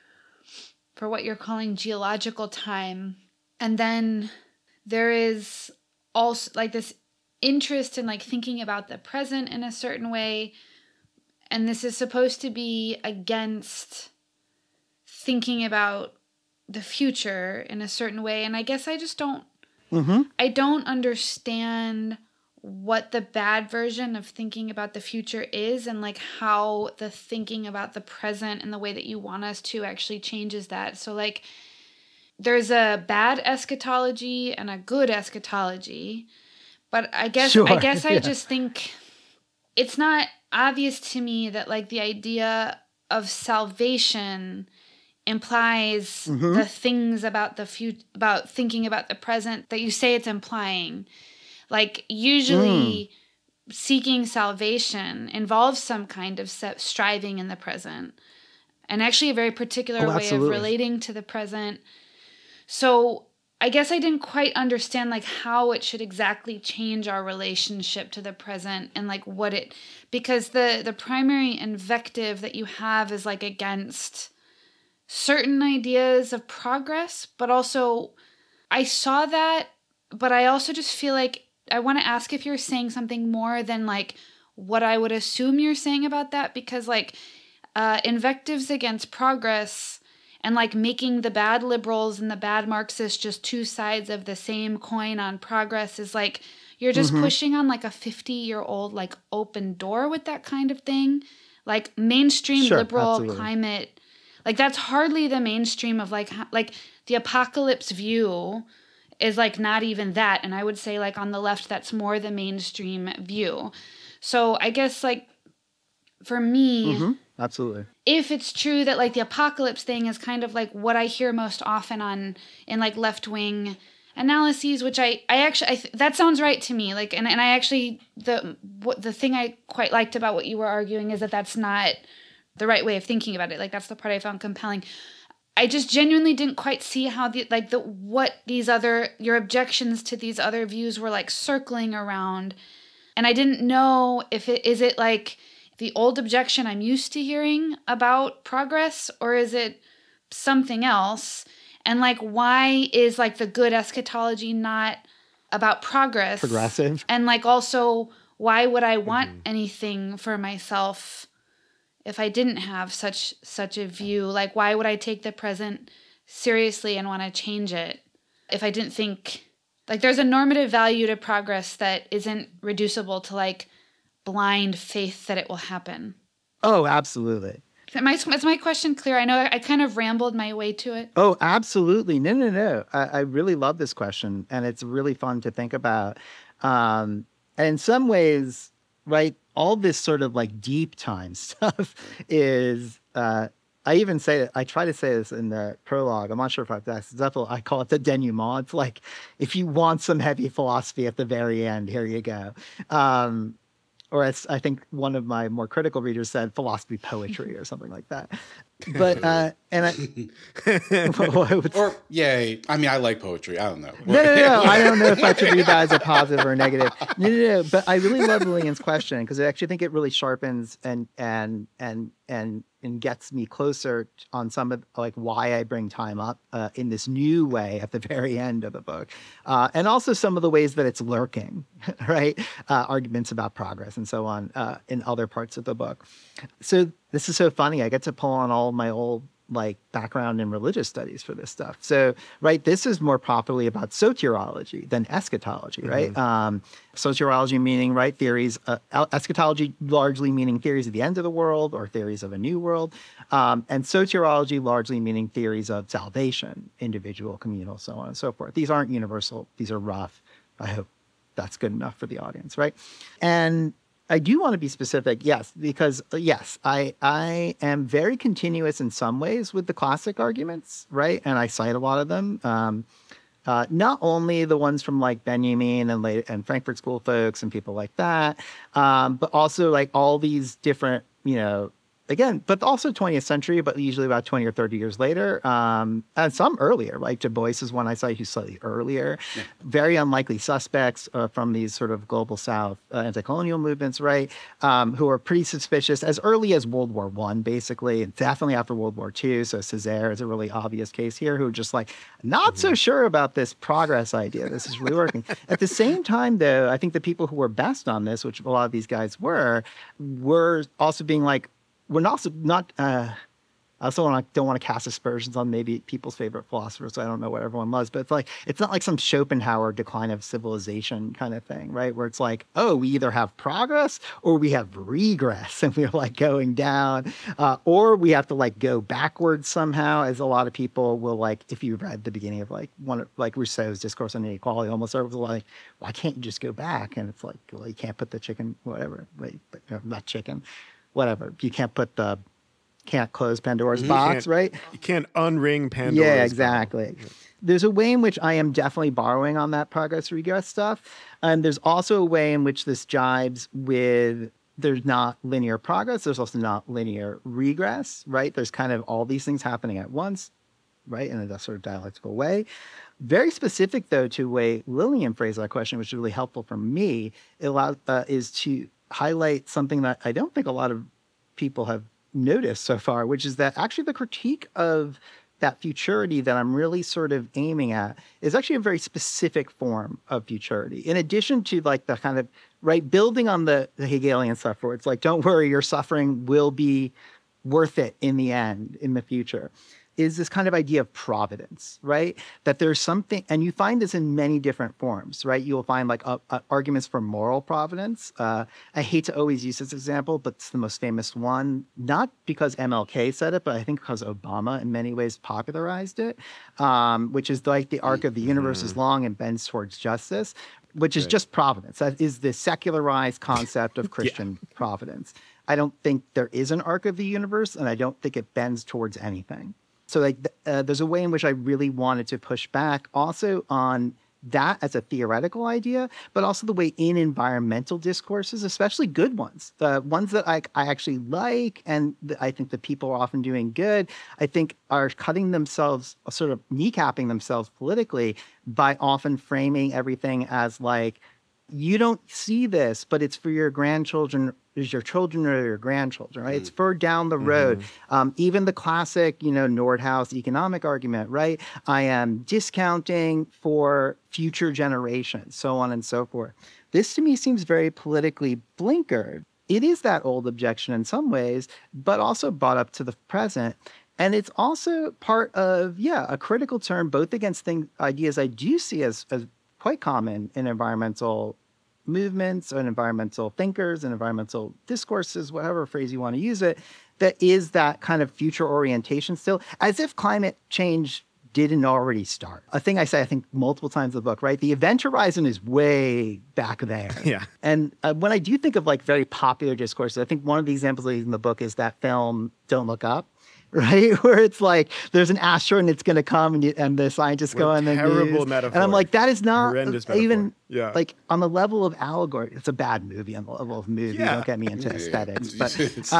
what you're calling geological time. And then there is also like this interest in like thinking about the present in a certain way, and this is supposed to be against thinking about the future in a certain way. And I guess I just don't, I don't understand what the bad version of thinking about the future is, and like how the thinking about the present and the way that you want us to actually changes that. So like there's a bad eschatology and a good eschatology, but I guess I just think it's not obvious to me that like the idea of salvation implies the things about the future, about thinking about the present that you say it's implying. Like usually seeking salvation involves some kind of striving in the present, and actually a very particular way of relating to the present. So I guess I didn't quite understand like how it should exactly change our relationship to the present, and like what it, because the primary invective that you have is like against certain ideas of progress, but also I saw that, but I also just feel like I want to ask if you're saying something more than like what I would assume you're saying about that, because like invectives against progress and like making the bad liberals and the bad Marxists just two sides of the same coin on progress is like you're just pushing on like a 50-year-old like open door with that kind of thing. Like mainstream liberal climate, like that's hardly the mainstream of like the apocalypse view is like not even that. And I would say like on the left, that's more the mainstream view. So I guess like for me, absolutely, if it's true that like the apocalypse thing is kind of like what I hear most often in like left-wing analyses, which I actually that sounds right to me. Like, and I actually, the thing I quite liked about what you were arguing is that that's not the right way of thinking about it. Like that's the part I found compelling. I just genuinely didn't quite see how your objections to these other views were like circling around. And I didn't know if is it like the old objection I'm used to hearing about progress, or is it something else? And like, why is like the good eschatology not about progress? Progressive. And like, also, why would I want anything for myself if I didn't have such a view? Like, why would I take the present seriously and want to change it if I didn't think, like, there's a normative value to progress that isn't reducible to like blind faith that it will happen. Oh, absolutely. Is my question clear? I know I kind of rambled my way to it. Oh, absolutely. No. I really love this question, and it's really fun to think about. And in some ways, right, all this sort of like deep time stuff is, I even say, I try to say this in the prologue. I'm not sure if I've definitely, I call it the denouement. It's like, if you want some heavy philosophy at the very end, here you go. Or as I think one of my more critical readers said, philosophy poetry or something like that. But or yay. I mean, I like poetry. I don't know. No. I don't know if I should read that as a positive or a negative. No. But I really love Lillian's question because I actually think it really sharpens and gets me closer on some of like why I bring time up in this new way at the very end of the book, and also some of the ways that it's lurking, right? Arguments about progress and so on in other parts of the book. So this is so funny. I get to pull on all my old like background in religious studies for this stuff. So, right, this is more properly about soteriology than eschatology, right? Soteriology meaning, right, theories, eschatology largely meaning theories of the end of the world or theories of a new world, and soteriology largely meaning theories of salvation, individual, communal, so on and so forth. These aren't universal. These are rough. I hope that's good enough for the audience, right? And I do want to be specific, yes, because yes, I am very continuous in some ways with the classic arguments, right? And I cite a lot of them. Not only the ones from like Benjamin and Frankfurt School folks and people like that, but also like all these different, again, but also 20th century, but usually about 20 or 30 years later, and some earlier, like Du Bois is one I cite who's slightly earlier. Yeah. Very unlikely suspects from these sort of global South anti-colonial movements, right, who are pretty suspicious as early as World War I, basically, and definitely after World War II. So Césaire is a really obvious case here, who are just like, not so sure about this progress idea. This is really working. At the same time, though, I think the people who were best on this, which a lot of these guys were also being like, we're also not. I also don't want to cast aspersions on maybe people's favorite philosophers. So I don't know what everyone loves, but it's not like some Schopenhauer decline of civilization kind of thing, right? Where it's like, oh, we either have progress or we have regress, and we're like going down, or we have to like go backwards somehow. As a lot of people will like, if you read the beginning of like Rousseau's Discourse on Inequality, almost was like, why can't you just go back? And it's like, well, you can't put the chicken, whatever, not chicken. Whatever. You can't close Pandora's box, right? You can't unring Pandora's box. Yeah, exactly. There's a way in which I am definitely borrowing on that progress regress stuff. And there's also a way in which this jibes with there's not linear progress. There's also not linear regress, right? There's kind of all these things happening at once, right? In a sort of dialectical way. Very specific, though, to the way Lillian phrased that question, which is really helpful for me, is to highlight something that I don't think a lot of people have noticed so far, which is that actually the critique of that futurity that I'm really sort of aiming at is actually a very specific form of futurity. In addition to like the kind of, right, building on the Hegelian stuff where it's like, don't worry, your suffering will be worth it in the end, in the future, is this kind of idea of providence, right? That there's something, and you find this in many different forms, right? You'll find like arguments for moral providence. I hate to always use this example, but it's the most famous one, not because MLK said it, but I think because Obama in many ways popularized it, which is like the arc of the universe is long and bends towards justice, which is just providence. That is the secularized concept of Christian providence. I don't think there is an arc of the universe, and I don't think it bends towards anything. So like there's a way in which I really wanted to push back also on that as a theoretical idea, but also the way in environmental discourses, especially good ones, the ones that I actually like and I think the people are often doing good, I think are cutting themselves, sort of kneecapping themselves politically by often framing everything as like, you don't see this, but it's for your grandchildren is your children or your grandchildren, right? It's for down the road. Even the classic, Nordhaus economic argument, right? I am discounting for future generations, so on and so forth. This to me seems very politically blinkered. It is that old objection in some ways, but also brought up to the present. And it's also part of, a critical turn, both against ideas I do see as quite common in environmental movements and environmental thinkers and environmental discourses, whatever phrase you want to use it, that is that kind of future orientation still, as if climate change didn't already start. A thing I say, I think, multiple times in the book, right? The event horizon is way back there. Yeah. And when I do think of like very popular discourses, I think one of the examples I use in the book is that film, Don't Look Up. Right, where it's like there's an asteroid and it's going to come, and the scientists go and then terrible metaphor. And I'm like, that is not Horrendous even metaphor. like on the level of allegory. It's a bad movie on the level of movie. Yeah. Don't get me into aesthetics, but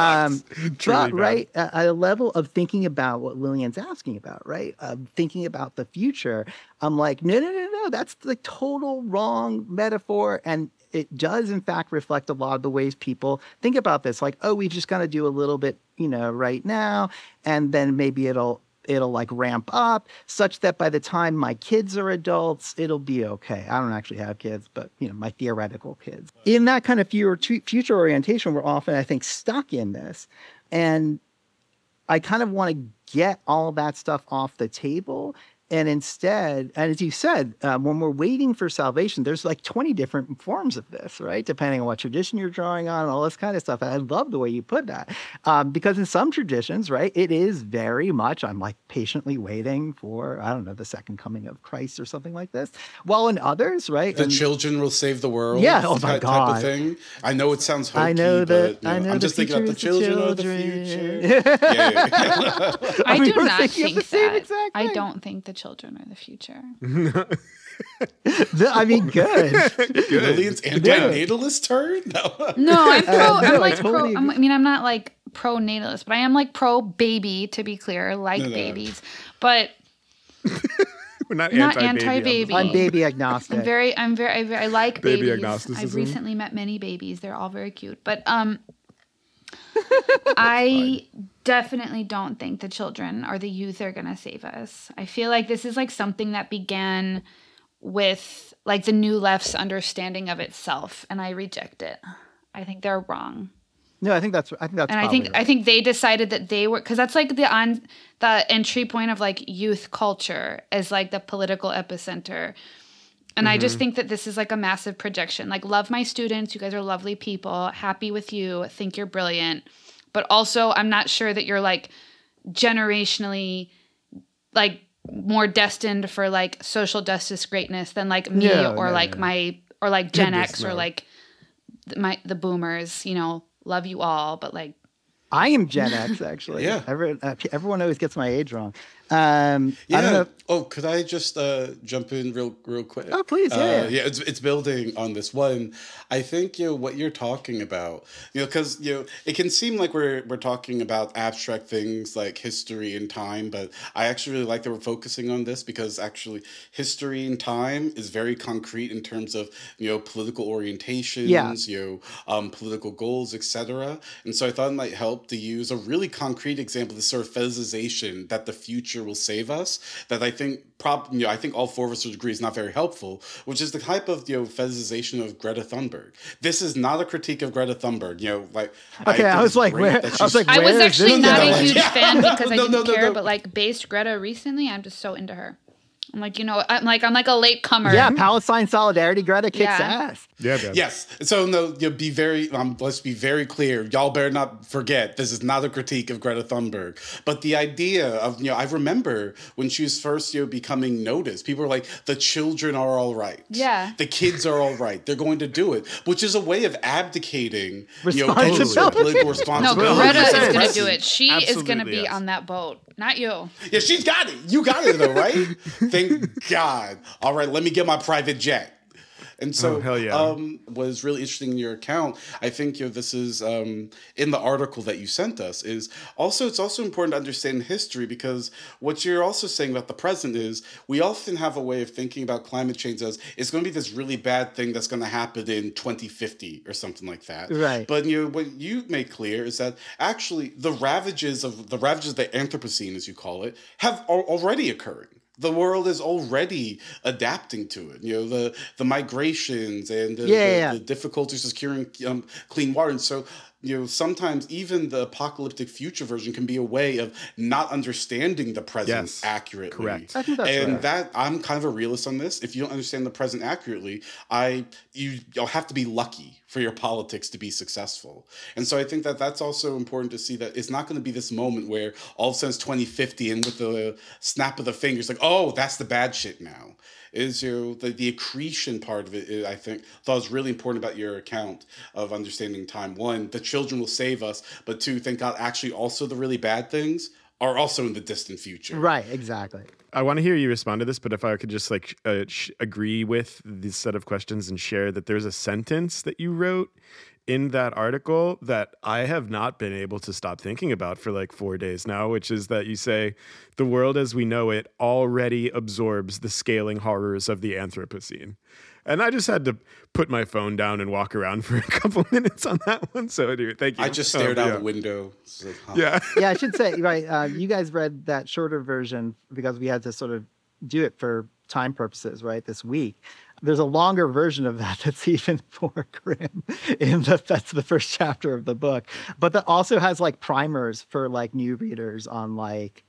Truly right at a level of thinking about what Lillian's asking about, right? Thinking about the future. I'm like, no, that's the total wrong metaphor, and it does, in fact, reflect a lot of the ways people think about this. Like, oh, we've just got to do a little bit, right now, and then maybe it'll like ramp up such that by the time my kids are adults, it'll be okay. I don't actually have kids, but, my theoretical kids. In that kind of future orientation, we're often, I think, stuck in this. And I kind of want to get all that stuff off the table. And instead, and as you said, when we're waiting for salvation, there's like 20 different forms of this, right? Depending on what tradition you're drawing on, all this kind of stuff. And I love the way you put that. Because in some traditions, right, it is very much, I'm like patiently waiting for, I don't know, the second coming of Christ or something like this. While in others, right? The children will save the world. Yeah, oh my God. Type of thing. I know it sounds hokey, I know that, but, I know I'm the just thinking about the children of the future. Yeah. I do we're not thinking of think the same that. exact I thing. don't think the children are the future. I mean, good. Lillian's anti-natalist turn? No. No, I'm pro. No, I'm I like totally pro. I'm not like pro natalist, but I am like pro baby. To be clear, like babies, but We're not anti-baby. I'm baby agnostic. I like Baby babies. agnosticism. I've recently met many babies. They're all very cute, but I definitely don't think the children or the youth are going to save us. I feel like this is like something that began with like the New Left's understanding of itself, and I reject it. I think they're wrong. No, I think that's. And I think they decided that they were, because that's like the entry point of like youth culture as like the political epicenter. And I just think that this is like a massive projection. Like, love my students. You guys are lovely people. Happy with you. Think you're brilliant. But also, I'm not sure that you're like generationally like more destined for like social justice greatness than like me or Gen X or like the boomers, love you all. But like, I am Gen X, actually. Yeah. Everyone always gets my age wrong. I don't know. Oh, could I just jump in real quick? Oh, please, yeah. It's building on this one. I think what you're talking about, because it can seem like we're talking about abstract things like history and time, but I actually really like that we're focusing on this because actually history and time is very concrete in terms of political orientations, political goals, etc. And so I thought it might help to use a really concrete example, this sort of fetishization that the future will save us, that I think I think all four of us would agree is not very helpful, which is the type of fetishization of Greta Thunberg. This is not a critique of Greta Thunberg. I was like, where? I was actually not a huge Yeah. fan because I didn't care, no. but like based Greta recently, I'm just so into her. I'm like, I'm like a late comer. Yeah, Palestine solidarity. Greta kicks ass. Yeah, man. Yes. So no, be very. Let's be very clear. Y'all better not forget. This is not a critique of Greta Thunberg, but the idea of I remember when she was first becoming noticed. People were like, the children are all right. Yeah. The kids are all right. They're going to do it, which is a way of abdicating Responsibility. political No, responsibility. Greta is going to Yes. do it. She is going to Absolutely, be yes. on that boat, not you. Yeah, she's got it. You got it though, right? Thank God. All right, let me get my private jet. And so, hell yeah. what is really interesting in your account, I think this is in the article that you sent us, is also it's also important to understand history, because what you're also saying about the present is we often have a way of thinking about climate change as it's going to be this really bad thing that's going to happen in 2050 or something like that. Right. But what you make clear is that actually the ravages of the Anthropocene, as you call it, have already occurring. The world is already adapting to it. The migrations and the difficulties securing clean water. And so, sometimes even the apocalyptic future version can be a way of not understanding the present accurately. Correct. I think that's right. That I'm kind of a realist on this. If you don't understand the present accurately, you'll have to be lucky for your politics to be successful. And so I think that that's also important to see, that it's not going to be this moment where all of a sudden it's 2050 and with the snap of the fingers, like, oh, that's the bad shit now. Is the accretion part of it, I think, thought was really important about your account of understanding time. One, the children will save us, but two, thank God, actually also the really bad things are also in the distant future. Right, exactly. I want to hear you respond to this, but if I could just agree with this set of questions and share that there's a sentence that you wrote in that article that I have not been able to stop thinking about for like 4 days now, which is that you say the world as we know it already absorbs the scaling horrors of the Anthropocene. And I just had to put my phone down and walk around for a couple minutes on that one. So anyway, thank you. I just stared out the window. Like, huh. Yeah. Yeah, I should say, right, you guys read that shorter version because we had to sort of do it for time purposes, right, this week. There's a longer version of that that's even more grim. That's the first chapter of the book. But that also has like primers for like new readers on like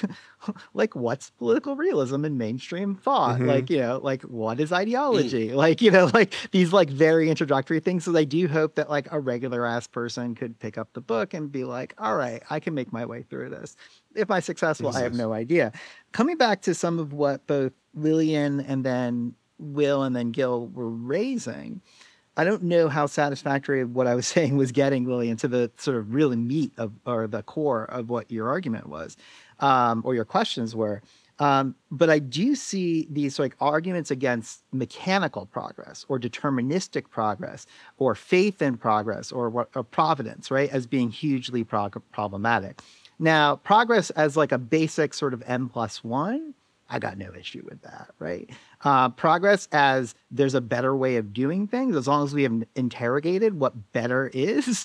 what's political realism in mainstream thought? Mm-hmm. Like what is ideology? Like these like very introductory things. So I do hope that like a regular ass person could pick up the book and be like, all right, I can make my way through this. If I'm successful, I have no idea. Coming back to some of what both Lillian and then Will and then Gil were raising, I don't know how satisfactory what I was saying was getting, Lillian, to the sort of real meat of, or the core of what your argument was, or your questions were. But I do see these like arguments against mechanical progress or deterministic progress or faith in progress or providence, right, as being hugely problematic. Now, progress as like a basic sort of n+1, I got no issue with that, right? Progress as there's a better way of doing things, as long as we have interrogated what better is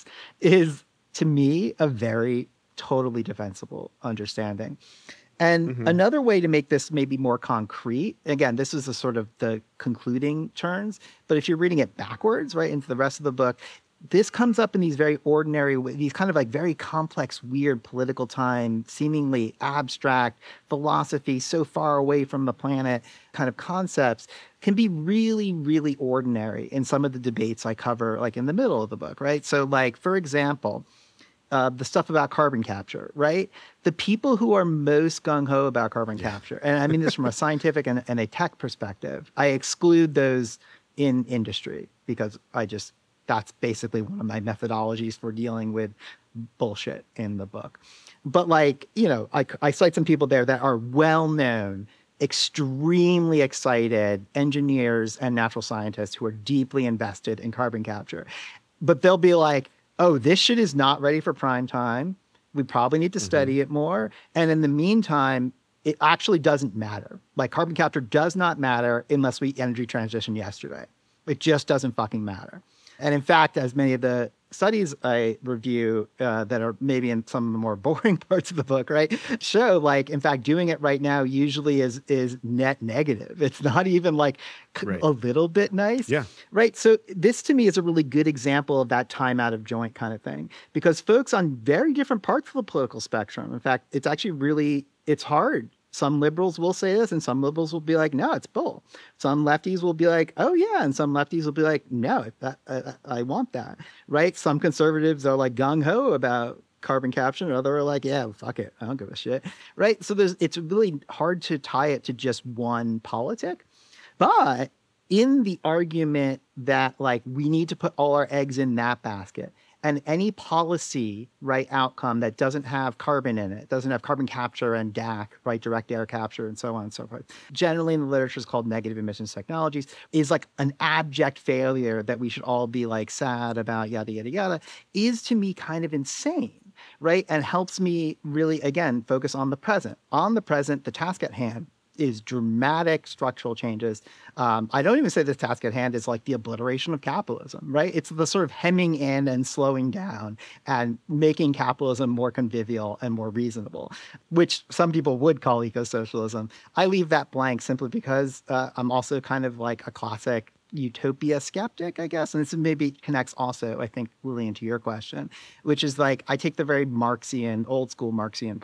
to me a very totally defensible understanding. And another way to make this maybe more concrete, again, this is the sort of the concluding turns, but if you're reading it backwards, right, into the rest of the book, this comes up in these very ordinary, these kind of like very complex, weird political time, seemingly abstract philosophy, so far away from the planet kind of concepts can be really, really ordinary in some of the debates I cover, like in the middle of the book, right? So like, for example, the stuff about carbon capture, right? The people who are most gung-ho about carbon capture, and I mean this from a scientific and a tech perspective, I exclude those in industry because that's basically one of my methodologies for dealing with bullshit in the book. But like, I cite some people there that are well-known, extremely excited engineers and natural scientists who are deeply invested in carbon capture. But they'll be like, oh, this shit is not ready for prime time. We probably need to study it more. And in the meantime, it actually doesn't matter. Like carbon capture does not matter unless we energy transition yesterday. It just doesn't fucking matter. And in fact, as many of the studies I review that are maybe in some of the more boring parts of the book, right, show like, in fact, doing it right now usually is net negative. It's not even like a little bit nice. Yeah. Right. So this to me is a really good example of that time out of joint kind of thing, because folks on very different parts of the political spectrum, in fact, it's actually it's hard. Some liberals will say this and some liberals will be like, no, it's bull. Some lefties will be like, oh, yeah. And some lefties will be like, no, I want that. Right. Some conservatives are like gung ho about carbon capture and others are like, yeah, fuck it. I don't give a shit. Right. So it's really hard to tie it to just one politic. But in the argument that like we need to put all our eggs in that basket And any policy, right, outcome that doesn't have carbon in it, doesn't have carbon capture and DAC, right, direct air capture and so on and so forth, generally in the literature is called negative emissions technologies, is like an abject failure that we should all be like sad about, yada, yada, yada, is to me kind of insane. Right. And helps me really, again, focus on the present. On the present, the task at hand is dramatic structural changes. I don't even say the task at hand is like the obliteration of capitalism, right? It's the sort of hemming in and slowing down and making capitalism more convivial and more reasonable, which some people would call eco-socialism. I leave that blank simply because I'm also kind of like a classic utopia skeptic, I guess. And this maybe connects also, I think, really into your question, which is like, I take the very Marxian, old school Marxian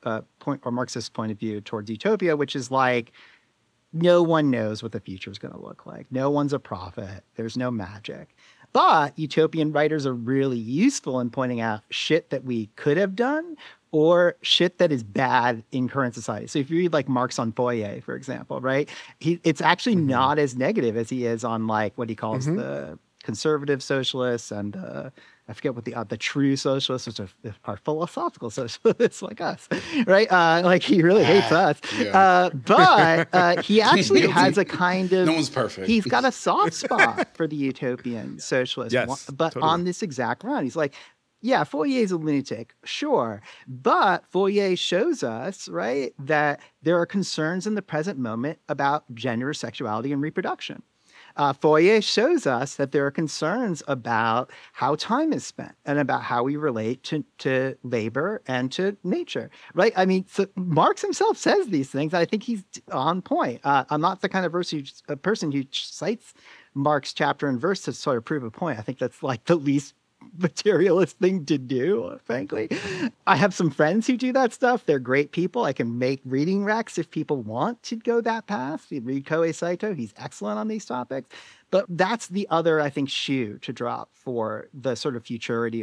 Marxist point of view towards utopia, which is like, no one knows what the future is going to look like. No one's a prophet. There's no magic. But utopian writers are really useful in pointing out shit that we could have done or shit that is bad in current society. So if you read like Marx on Fourier, for example, right, it's actually not as negative as he is on like what he calls the conservative socialists and I forget what the true socialists, which are philosophical socialists like us, right? Like he really hates us. Yeah. But he actually has a kind of... No one's perfect. He's got a soft spot for the utopian socialist. Yes, but totally. on this exact round, he's like, yeah, Fourier's a lunatic, sure. But Fourier shows us, right, that there are concerns in the present moment about gender, sexuality, and reproduction. Fourier shows us that there are concerns about how time is spent and about how we relate to labor and to nature, right? I mean, so Marx himself says these things. I think he's on point. I'm not the kind of person who cites Marx chapter and verse to sort of prove a point. I think that's like the least materialist thing to do, frankly. I have some friends who do that stuff. They're great people. I can make reading racks if people want to go that path. You read Kohei Saito. He's excellent on these topics. But that's the other, I think, shoe to drop for the sort of futurity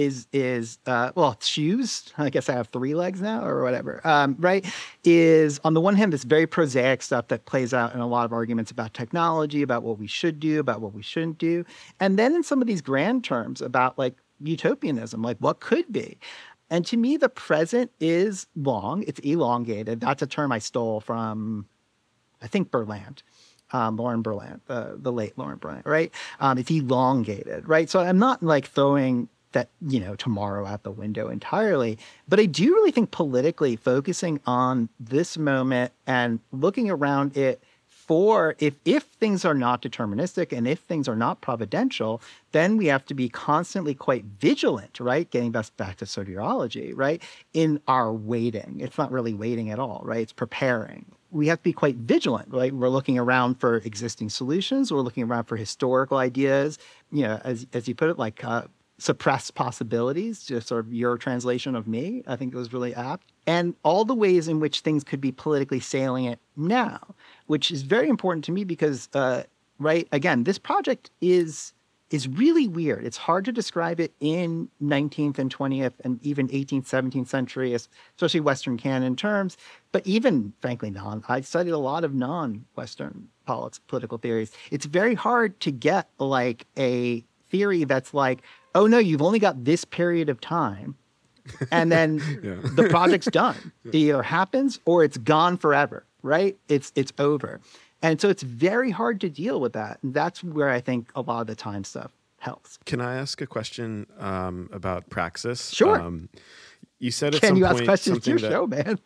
well, shoes. I guess I have 3 legs now or whatever, right? Is on the one hand, this very prosaic stuff that plays out in a lot of arguments about technology, about what we should do, about what we shouldn't do. And then in some of these grand terms about like utopianism, like what could be. And to me, the present is long. It's elongated. That's a term I stole from, I think, Berland. Lauren Berlant, the late Lauren Berlant, right? It's elongated, right? So I'm not like throwing that, tomorrow out the window entirely, but I do really think politically focusing on this moment and looking around it for if things are not deterministic and if things are not providential, then we have to be constantly quite vigilant, right? Getting back to soteriology, right? In our waiting. It's not really waiting at all, right? It's preparing. We have to be quite vigilant, right? We're looking around for existing solutions. We're looking around for historical ideas, as you put it, like suppressed possibilities, just sort of your translation of me. I think it was really apt. And all the ways in which things could be politically salient now, which is very important to me because, right, again, this project is really weird. It's hard to describe it in 19th and 20th and even 18th, 17th century, especially Western canon terms, but even, frankly, I studied a lot of non-Western political theories. It's very hard to get like a theory that's like, oh no, you've only got this period of time and then the project's done. It either happens or it's gone forever, right? It's over. And so it's very hard to deal with that. And that's where I think a lot of the time stuff helps. Can I ask a question about praxis? Sure. You said at Can some you point ask questions to your that, show, man?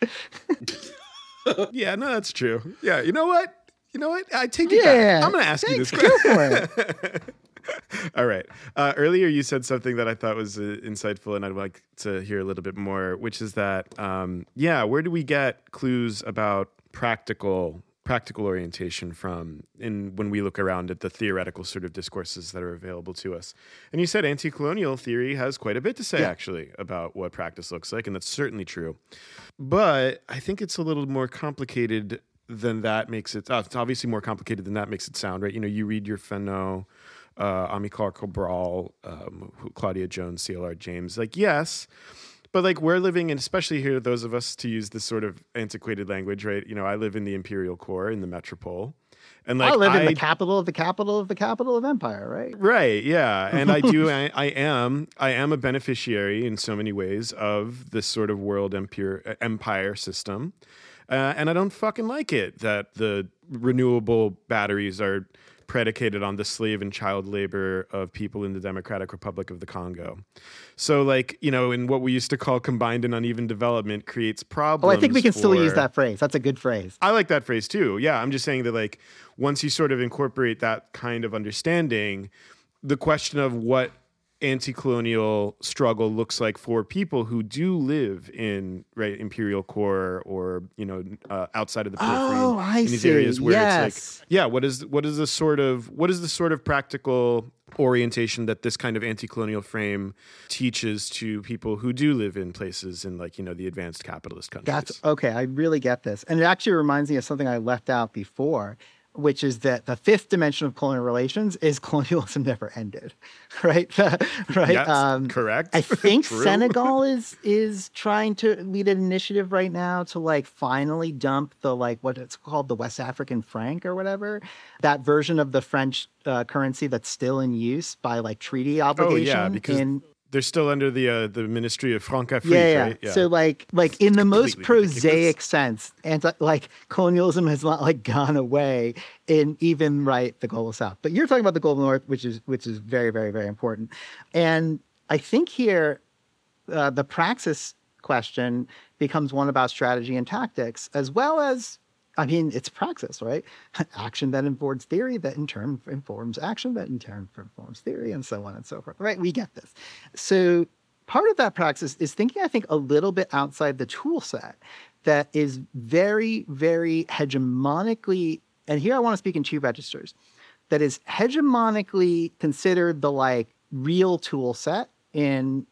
Yeah, no, that's true. Yeah, you know what? I take it back. I'm going to ask you this question. Go for it. All right. Earlier, you said something that I thought was insightful, and I'd like to hear a little bit more, which is that, where do we get clues about practical orientation from when we look around at the theoretical sort of discourses that are available to us? And you said anti-colonial theory has quite a bit to say, actually, about what practice looks like, and that's certainly true. But I think it's a little more complicated than that makes it... it's obviously more complicated than that makes it sound, right? You read your Fanon, Amilcar Cabral, Claudia Jones, C.L.R. James. Like, yes, But like we're living in, especially here, those of us to use this sort of antiquated language, right? You know, I live in the imperial core in the metropole. And like I live in the capital of the capital of the capital of empire, right? Right, yeah. And I am a beneficiary in so many ways of this sort of world empire system. And I don't fucking like it that the renewable batteries are predicated on the slave and child labor of people in the Democratic Republic of the Congo. So like, you know, in what we used to call combined and uneven development creates problems. Oh, I think we can still use that phrase. That's a good phrase. I like that phrase too. Yeah, I'm just saying that like once you sort of incorporate that kind of understanding, the question of what anti-colonial struggle looks like for people who do live in imperial core or outside of the periphery in these areas where it's like, yeah, what is the sort of practical orientation that this kind of anti-colonial frame teaches to people who do live in places in like the advanced capitalist countries. That's okay. I really get this, and it actually reminds me of something I left out before, which is that the fifth dimension of colonial relations is colonialism never ended, right? Right. Yes, correct. I think Senegal is trying to lead an initiative right now to like finally dump the like what it's called the West African franc or whatever, that version of the French currency that's still in use by like treaty obligation. Oh yeah, because they're still under the Ministry of Franc-Afrique, right? Yeah. So like in the most prosaic sense, colonialism has not like gone away in even the global South. But you're talking about the global North, which is very, very, very important. And I think here the praxis question becomes one about strategy and tactics, as well as, I mean, it's praxis, right? Action that informs theory, that in turn informs action, that in turn informs theory, and so on and so forth, right? We get this. So part of that praxis is thinking, I think, a little bit outside the tool set that is very, very hegemonically, and here I want to speak in two registers, that is hegemonically considered the like real tool set in,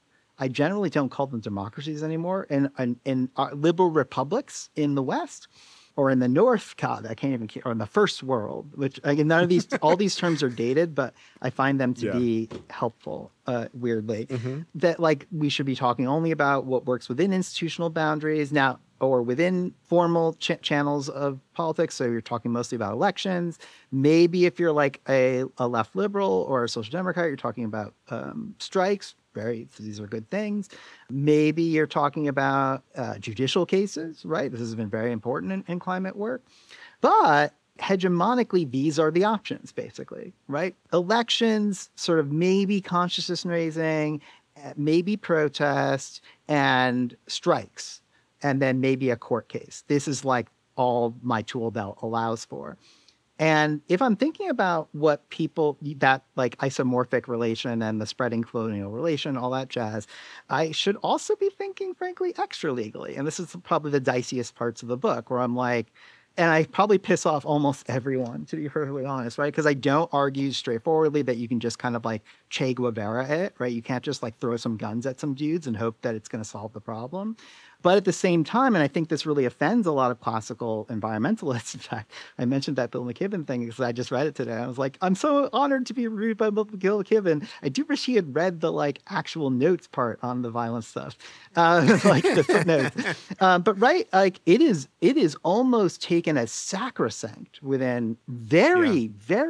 I generally don't call them democracies anymore, in liberal republics in the West. Or in the North, God, I can't even, or in the first world, which again, none of these, all these terms are dated, but I find them to be helpful, weirdly, that like we should be talking only about what works within institutional boundaries now, or within formal channels of politics. So you're talking mostly about elections. Maybe if you're like a left liberal or a social democrat, you're talking about strikes. These are good things. Maybe you're talking about judicial cases, right? This has been very important in climate work. But hegemonically, these are the options, basically, right? Elections, sort of maybe consciousness raising, maybe protest, and strikes, and then maybe a court case. This is like all my tool belt allows for. And if I'm thinking about what people, that like isomorphic relation and the spreading colonial relation, all that jazz, I should also be thinking, frankly, extra legally. And this is probably the diciest parts of the book where I'm like, and I probably piss off almost everyone, to be perfectly honest, right? Because I don't argue straightforwardly that you can just kind of like Che Guevara it, right? You can't just like throw some guns at some dudes and hope that it's going to solve the problem. But at the same time, and I think this really offends a lot of classical environmentalists. In fact, I mentioned that Bill McKibben thing because I just read it today. I was like, I'm so honored to be reviewed by Bill McKibben. I do wish he had read the like actual notes part on the violence stuff, like the footnotes. But right, like it is almost taken as sacrosanct within very,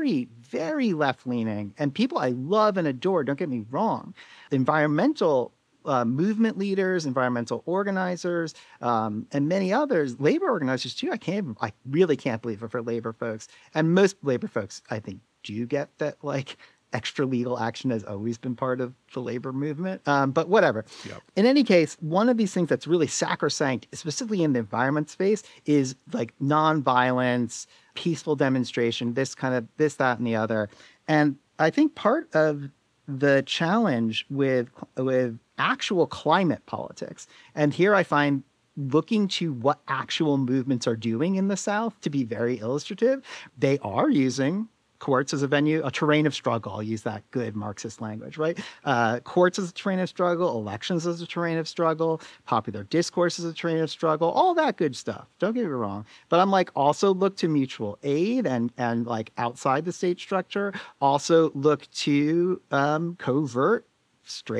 very left-leaning and people I love and adore. Don't get me wrong, environmental movement leaders, environmental organizers, and many others, labor organizers too. I really can't believe it for labor folks. And most labor folks, I think, do get that like extra legal action has always been part of the labor movement. But whatever. Yep. In any case, one of these things that's really sacrosanct, specifically in the environment space, is like nonviolence, peaceful demonstration, this, that, and the other. And I think part of the challenge with actual climate politics, and here I find looking to what actual movements are doing in the South to be very illustrative. They are using courts as a venue, a terrain of struggle. I'll use that good Marxist language, right? Courts as a terrain of struggle, elections as a terrain of struggle, popular discourse as a terrain of struggle, all that good stuff. Don't get me wrong. But I'm like, also look to mutual aid and like outside the state structure, also look to covert, straight up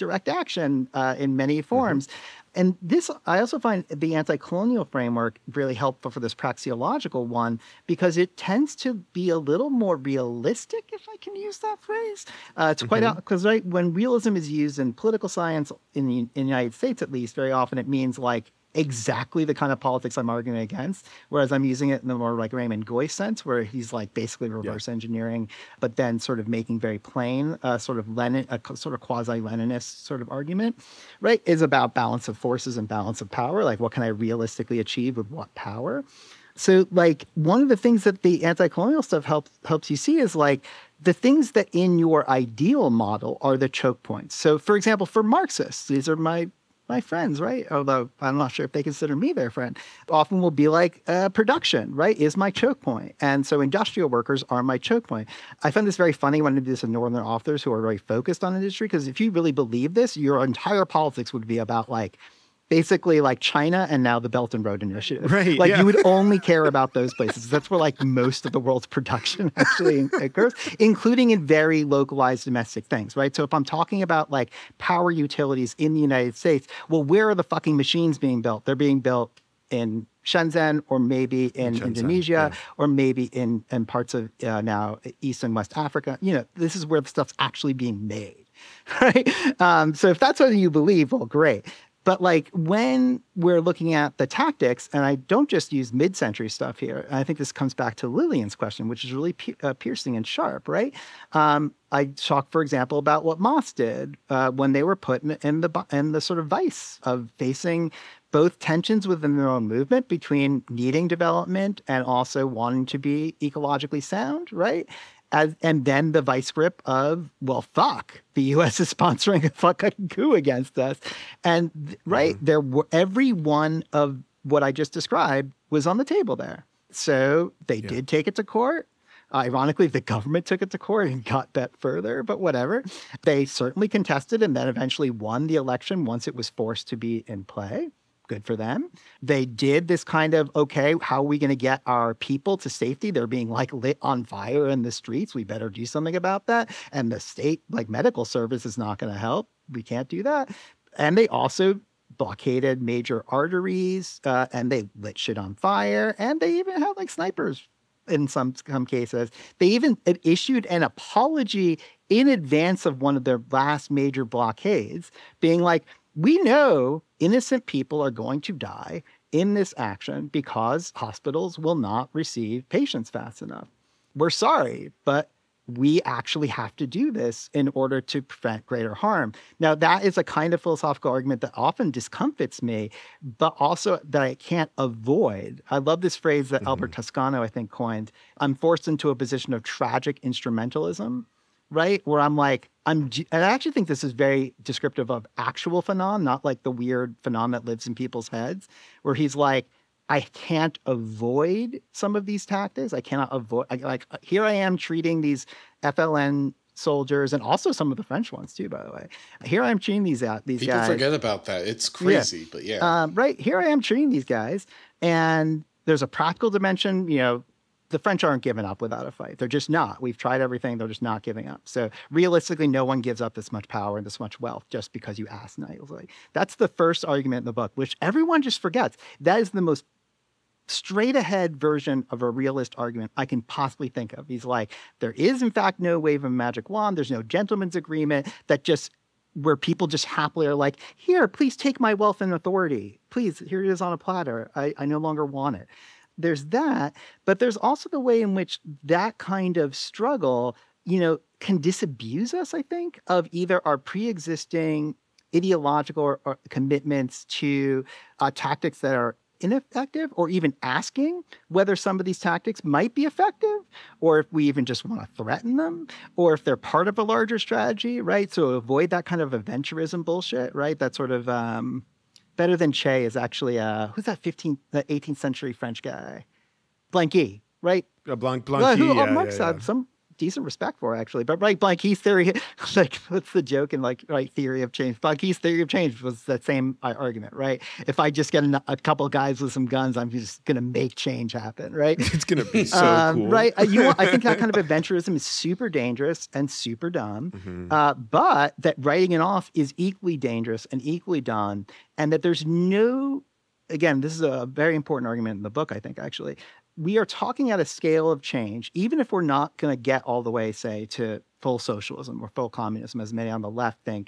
direct action in many forms. And this, I also find the anti-colonial framework really helpful for this praxeological one, because it tends to be a little more realistic, if I can use that phrase. It's quite because right when realism is used in political science in the United States, at least, very often it means like exactly the kind of politics I'm arguing against, whereas I'm using it in the more like Raymond Goy sense, where he's like basically reverse engineering, but then sort of making very plain sort of Lenin, a sort of quasi-Leninist sort of argument, right, is about balance of forces and balance of power. Like, what can I realistically achieve with what power? So, like, one of the things that the anti-colonial stuff helps you see is like the things that in your ideal model are the choke points. So, for example, for Marxists, these are my friends, right? Although I'm not sure if they consider me their friend, often will be like production, right, is my choke point. And so industrial workers are my choke point. I find this very funny when I do this with Northern authors who are very focused on industry, because if you really believe this, your entire politics would be about like basically like China and now the Belt and Road Initiative. Right, like you would only care about those places. That's where like most of the world's production actually occurs, including in very localized domestic things, right? So if I'm talking about like power utilities in the United States, well, where are the fucking machines being built? They're being built in Shenzhen, or maybe in Indonesia, or maybe in parts of now East and West Africa. You know, this is where the stuff's actually being made, right? So if that's what you believe, well, great. But like when we're looking at the tactics, and I don't just use mid-century stuff here, and I think this comes back to Lillian's question, which is really piercing and sharp, right? I talk, for example, about what Moss did when they were put in the sort of vice of facing both tensions within their own movement between needing development and also wanting to be ecologically sound, right? And then the vice grip of, well, fuck, the U.S. is sponsoring a fucking coup against us. And there were every one of what I just described was on the table there. So they did take it to court. Ironically, the government took it to court and got that further, but whatever. They certainly contested and then eventually won the election once it was forced to be in play. Good for them. They did this kind of, okay, how are we going to get our people to safety? They're being like lit on fire in the streets. We better do something about that. And the state, like medical service, is not going to help. We can't do that. And they also blockaded major arteries and they lit shit on fire. And they even had like snipers in some cases. They even issued an apology in advance of one of their last major blockades, being like, we know innocent people are going to die in this action because hospitals will not receive patients fast enough. We're sorry, but we actually have to do this in order to prevent greater harm. Now, that is a kind of philosophical argument that often discomfits me, but also that I can't avoid. I love this phrase that Albert Toscano, I think, coined. I'm forced into a position of tragic instrumentalism, right? Where I'm like, and I actually think this is very descriptive of actual phenomena, not like the weird phenomenon that lives in people's heads, where he's like, I can't avoid some of these tactics. I cannot avoid, like, here I am treating these FLN soldiers and also some of the French ones too, by the way. Here I am treating these guys. People forget about that. It's crazy, but yeah. Right. Here I am treating these guys. And there's a practical dimension, you know, the French aren't giving up without a fight. They're just not. We've tried everything. They're just not giving up. So realistically, no one gives up this much power and this much wealth just because you ask nicely. That's the first argument in the book, which everyone just forgets. That is the most straight ahead version of a realist argument I can possibly think of. He's like, there is in fact no wave of magic wand. There's no gentleman's agreement that just where people just happily are like, here, please take my wealth and authority. Please, here it is on a platter. I no longer want it. There's that, but there's also the way in which that kind of struggle, you know, can disabuse us, I think, of either our pre-existing ideological or commitments to tactics that are ineffective, or even asking whether some of these tactics might be effective, or if we even just want to threaten them, or if they're part of a larger strategy, right? So avoid that kind of aventurism bullshit, right? That sort of... Better Than Che is actually who's that 18th century French guy? Blanqui, right? Blanqui, Marx had some decent respect for, actually. But like Blanquist's theory, like what's the joke in like theory of change? Blanquist's theory of change was that same argument, right? If I just get a couple of guys with some guns, I'm just going to make change happen, right? It's going to be so cool. Right. I think that kind of adventurism is super dangerous and super dumb, but that writing it off is equally dangerous and equally dumb, and that there's no, again, this is a very important argument in the book, I think, actually. We are talking at a scale of change, even if we're not going to get all the way, say, to full socialism or full communism, as many on the left think,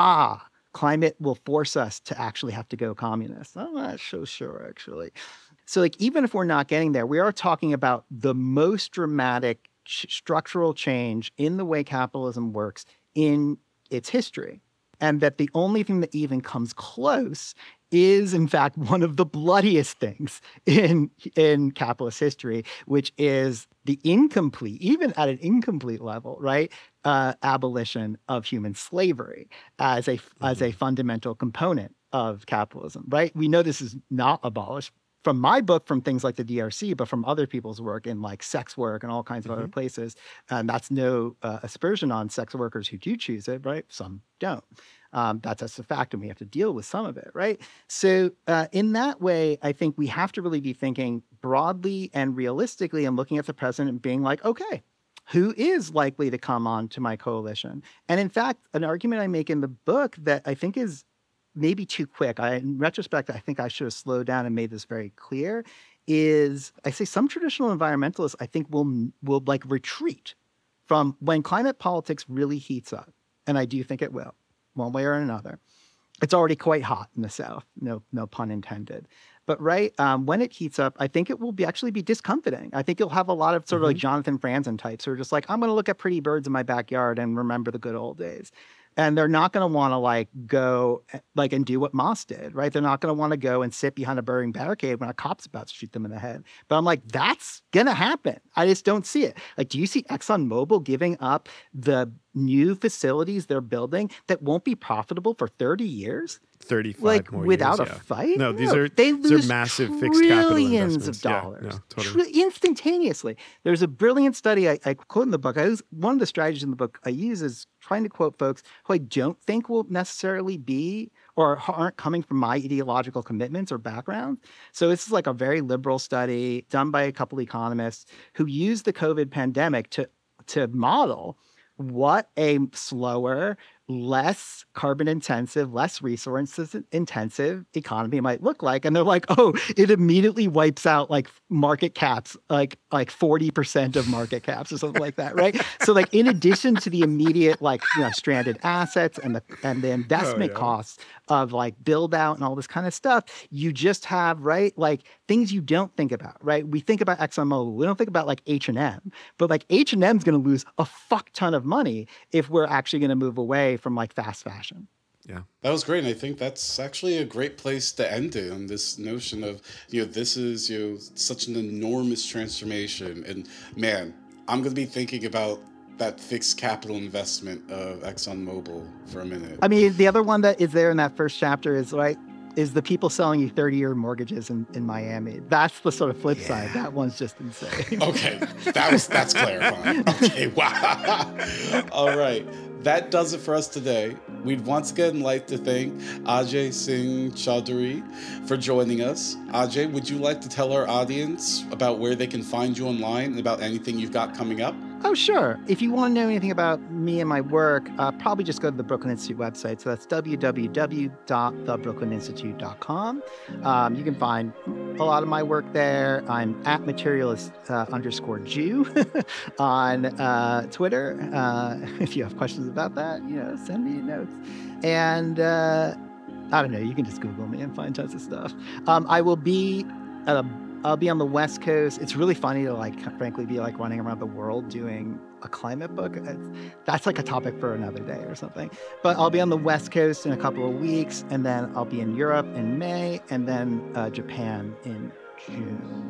climate will force us to actually have to go communist. I'm not so sure, actually. So like, even if we're not getting there, we are talking about the most dramatic structural change in the way capitalism works in its history. And that the only thing that even comes close is, in fact, one of the bloodiest things in capitalist history, which is the incomplete, even at an incomplete level, right, abolition of human slavery as a fundamental component of capitalism, right? We know this is not abolished from my book, from things like the DRC, but from other people's work in like sex work and all kinds of other places. And that's no aspersion on sex workers who do choose it, right? Some don't. That's just a fact, and we have to deal with some of it, right? So in that way, I think we have to really be thinking broadly and realistically and looking at the present and being like, okay, who is likely to come on to my coalition? And in fact, an argument I make in the book that I think is maybe too quick, in retrospect, I think I should have slowed down and made this very clear, is I say some traditional environmentalists, I think, will like retreat from when climate politics really heats up. And I do think it will, one way or another. It's already quite hot in the South, no pun intended. But when it heats up, I think it will actually be discomfiting. I think you'll have a lot of sort of like Jonathan Franzen types who are just like, I'm going to look at pretty birds in my backyard and remember the good old days. And they're not going to want to like go like and do what Moss did, right? They're not going to want to go and sit behind a burning barricade when a cop's about to shoot them in the head. But I'm like, that's going to happen. I just don't see it. Like, do you see ExxonMobil giving up the new facilities they're building that won't be profitable for 30 years? 35 like more without years, a fight? No, these are massive fixed capital trillions investments. of dollars, Yeah, no, totally. Instantaneously. There's a brilliant study I quote in the book. One of the strategies in the book I use is trying to quote folks who I don't think will necessarily be or aren't coming from my ideological commitments or background. So this is like a very liberal study done by a couple economists who used the COVID pandemic to model what a slower, less carbon intensive, less resource intensive economy might look like. And they're like, oh, it immediately wipes out like market caps, like 40% of market caps or something like that, right? So like in addition to the immediate stranded assets and the investment costs of like build out and all this kind of stuff, you just have, right, like things you don't think about, right? We think about ExxonMobil. We don't think about like H&M, but like H&M is going to lose a fuck ton of money if we're actually going to move away from like fast fashion. Yeah, that was great. And I think that's actually a great place to end it on this notion of, this is, such an enormous transformation. And man, I'm going to be thinking about that fixed capital investment of ExxonMobil for a minute. I mean, the other one that is there in that first chapter is the people selling you 30-year mortgages in Miami. That's the sort of flip side. That one's just insane. Okay, that's clarifying. Okay, wow. All right. That does it for us today. We'd once again like to thank Ajay Singh Chaudhary for joining us. Ajay, would you like to tell our audience about where they can find you online and about anything you've got coming up? Oh, sure. If you want to know anything about me and my work, probably just go to the Brooklyn Institute website. So that's www.thebrooklyn.institute.com. You can find a lot of my work there. I'm at materialist_Jew on Twitter. If you have questions about that, send me notes. And I don't know, you can just Google me and find tons of stuff. I'll be on the West Coast. It's really funny to frankly be running around the world doing a climate book. That's like a topic for another day or something. But I'll be on the West Coast in a couple of weeks, and then I'll be in Europe in May, and then Japan in June.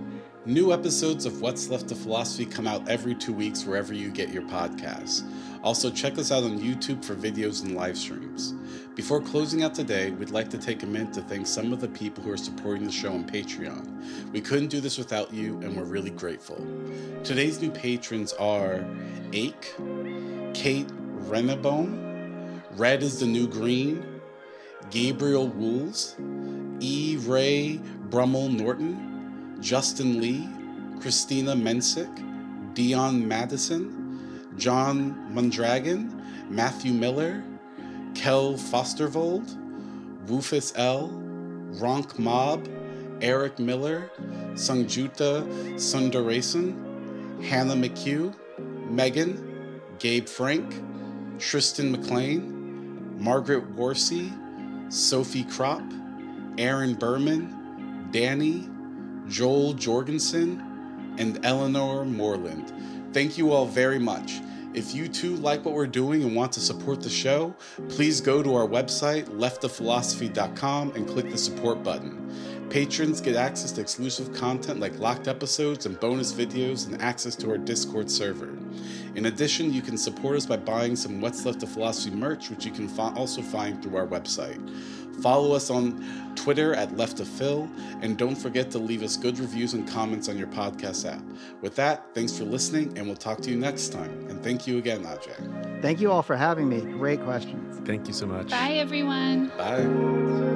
New episodes of What's Left of Philosophy come out every 2 weeks wherever you get your podcasts. Also, check us out on YouTube for videos and live streams. Before closing out today, we'd like to take a minute to thank some of the people who are supporting the show on Patreon. We couldn't do this without you, and we're really grateful. Today's new patrons are Ake, Kate Rennebaum, Red is the New Green, Gabriel Wools, E. Ray Brummel Norton, Justin Lee, Christina Mensick, Dion Madison, John Mondragon, Matthew Miller, Kel Fostervold, Rufus L., Ronk Mob, Eric Miller, Sangjuta Sundarasan, Hannah McHugh, Megan, Gabe Frank, Tristan McLean, Margaret Worsey, Sophie Kropp, Aaron Berman, Danny, Joel Jorgensen, and Eleanor Moreland. Thank you all very much. If you too like what we're doing and want to support the show, please go to our website, leftofphilosophy.com, and click the support button. Patrons get access to exclusive content like locked episodes and bonus videos and access to our Discord server. In addition, you can support us by buying some What's Left of Philosophy merch, which you can also find through our website. Follow us on Twitter at LeftOfPhil, and don't forget to leave us good reviews and comments on your podcast app. With that, thanks for listening, and we'll talk to you next time. And thank you again, Ajay. Thank you all for having me. Great questions. Thank you so much. Bye, everyone. Bye.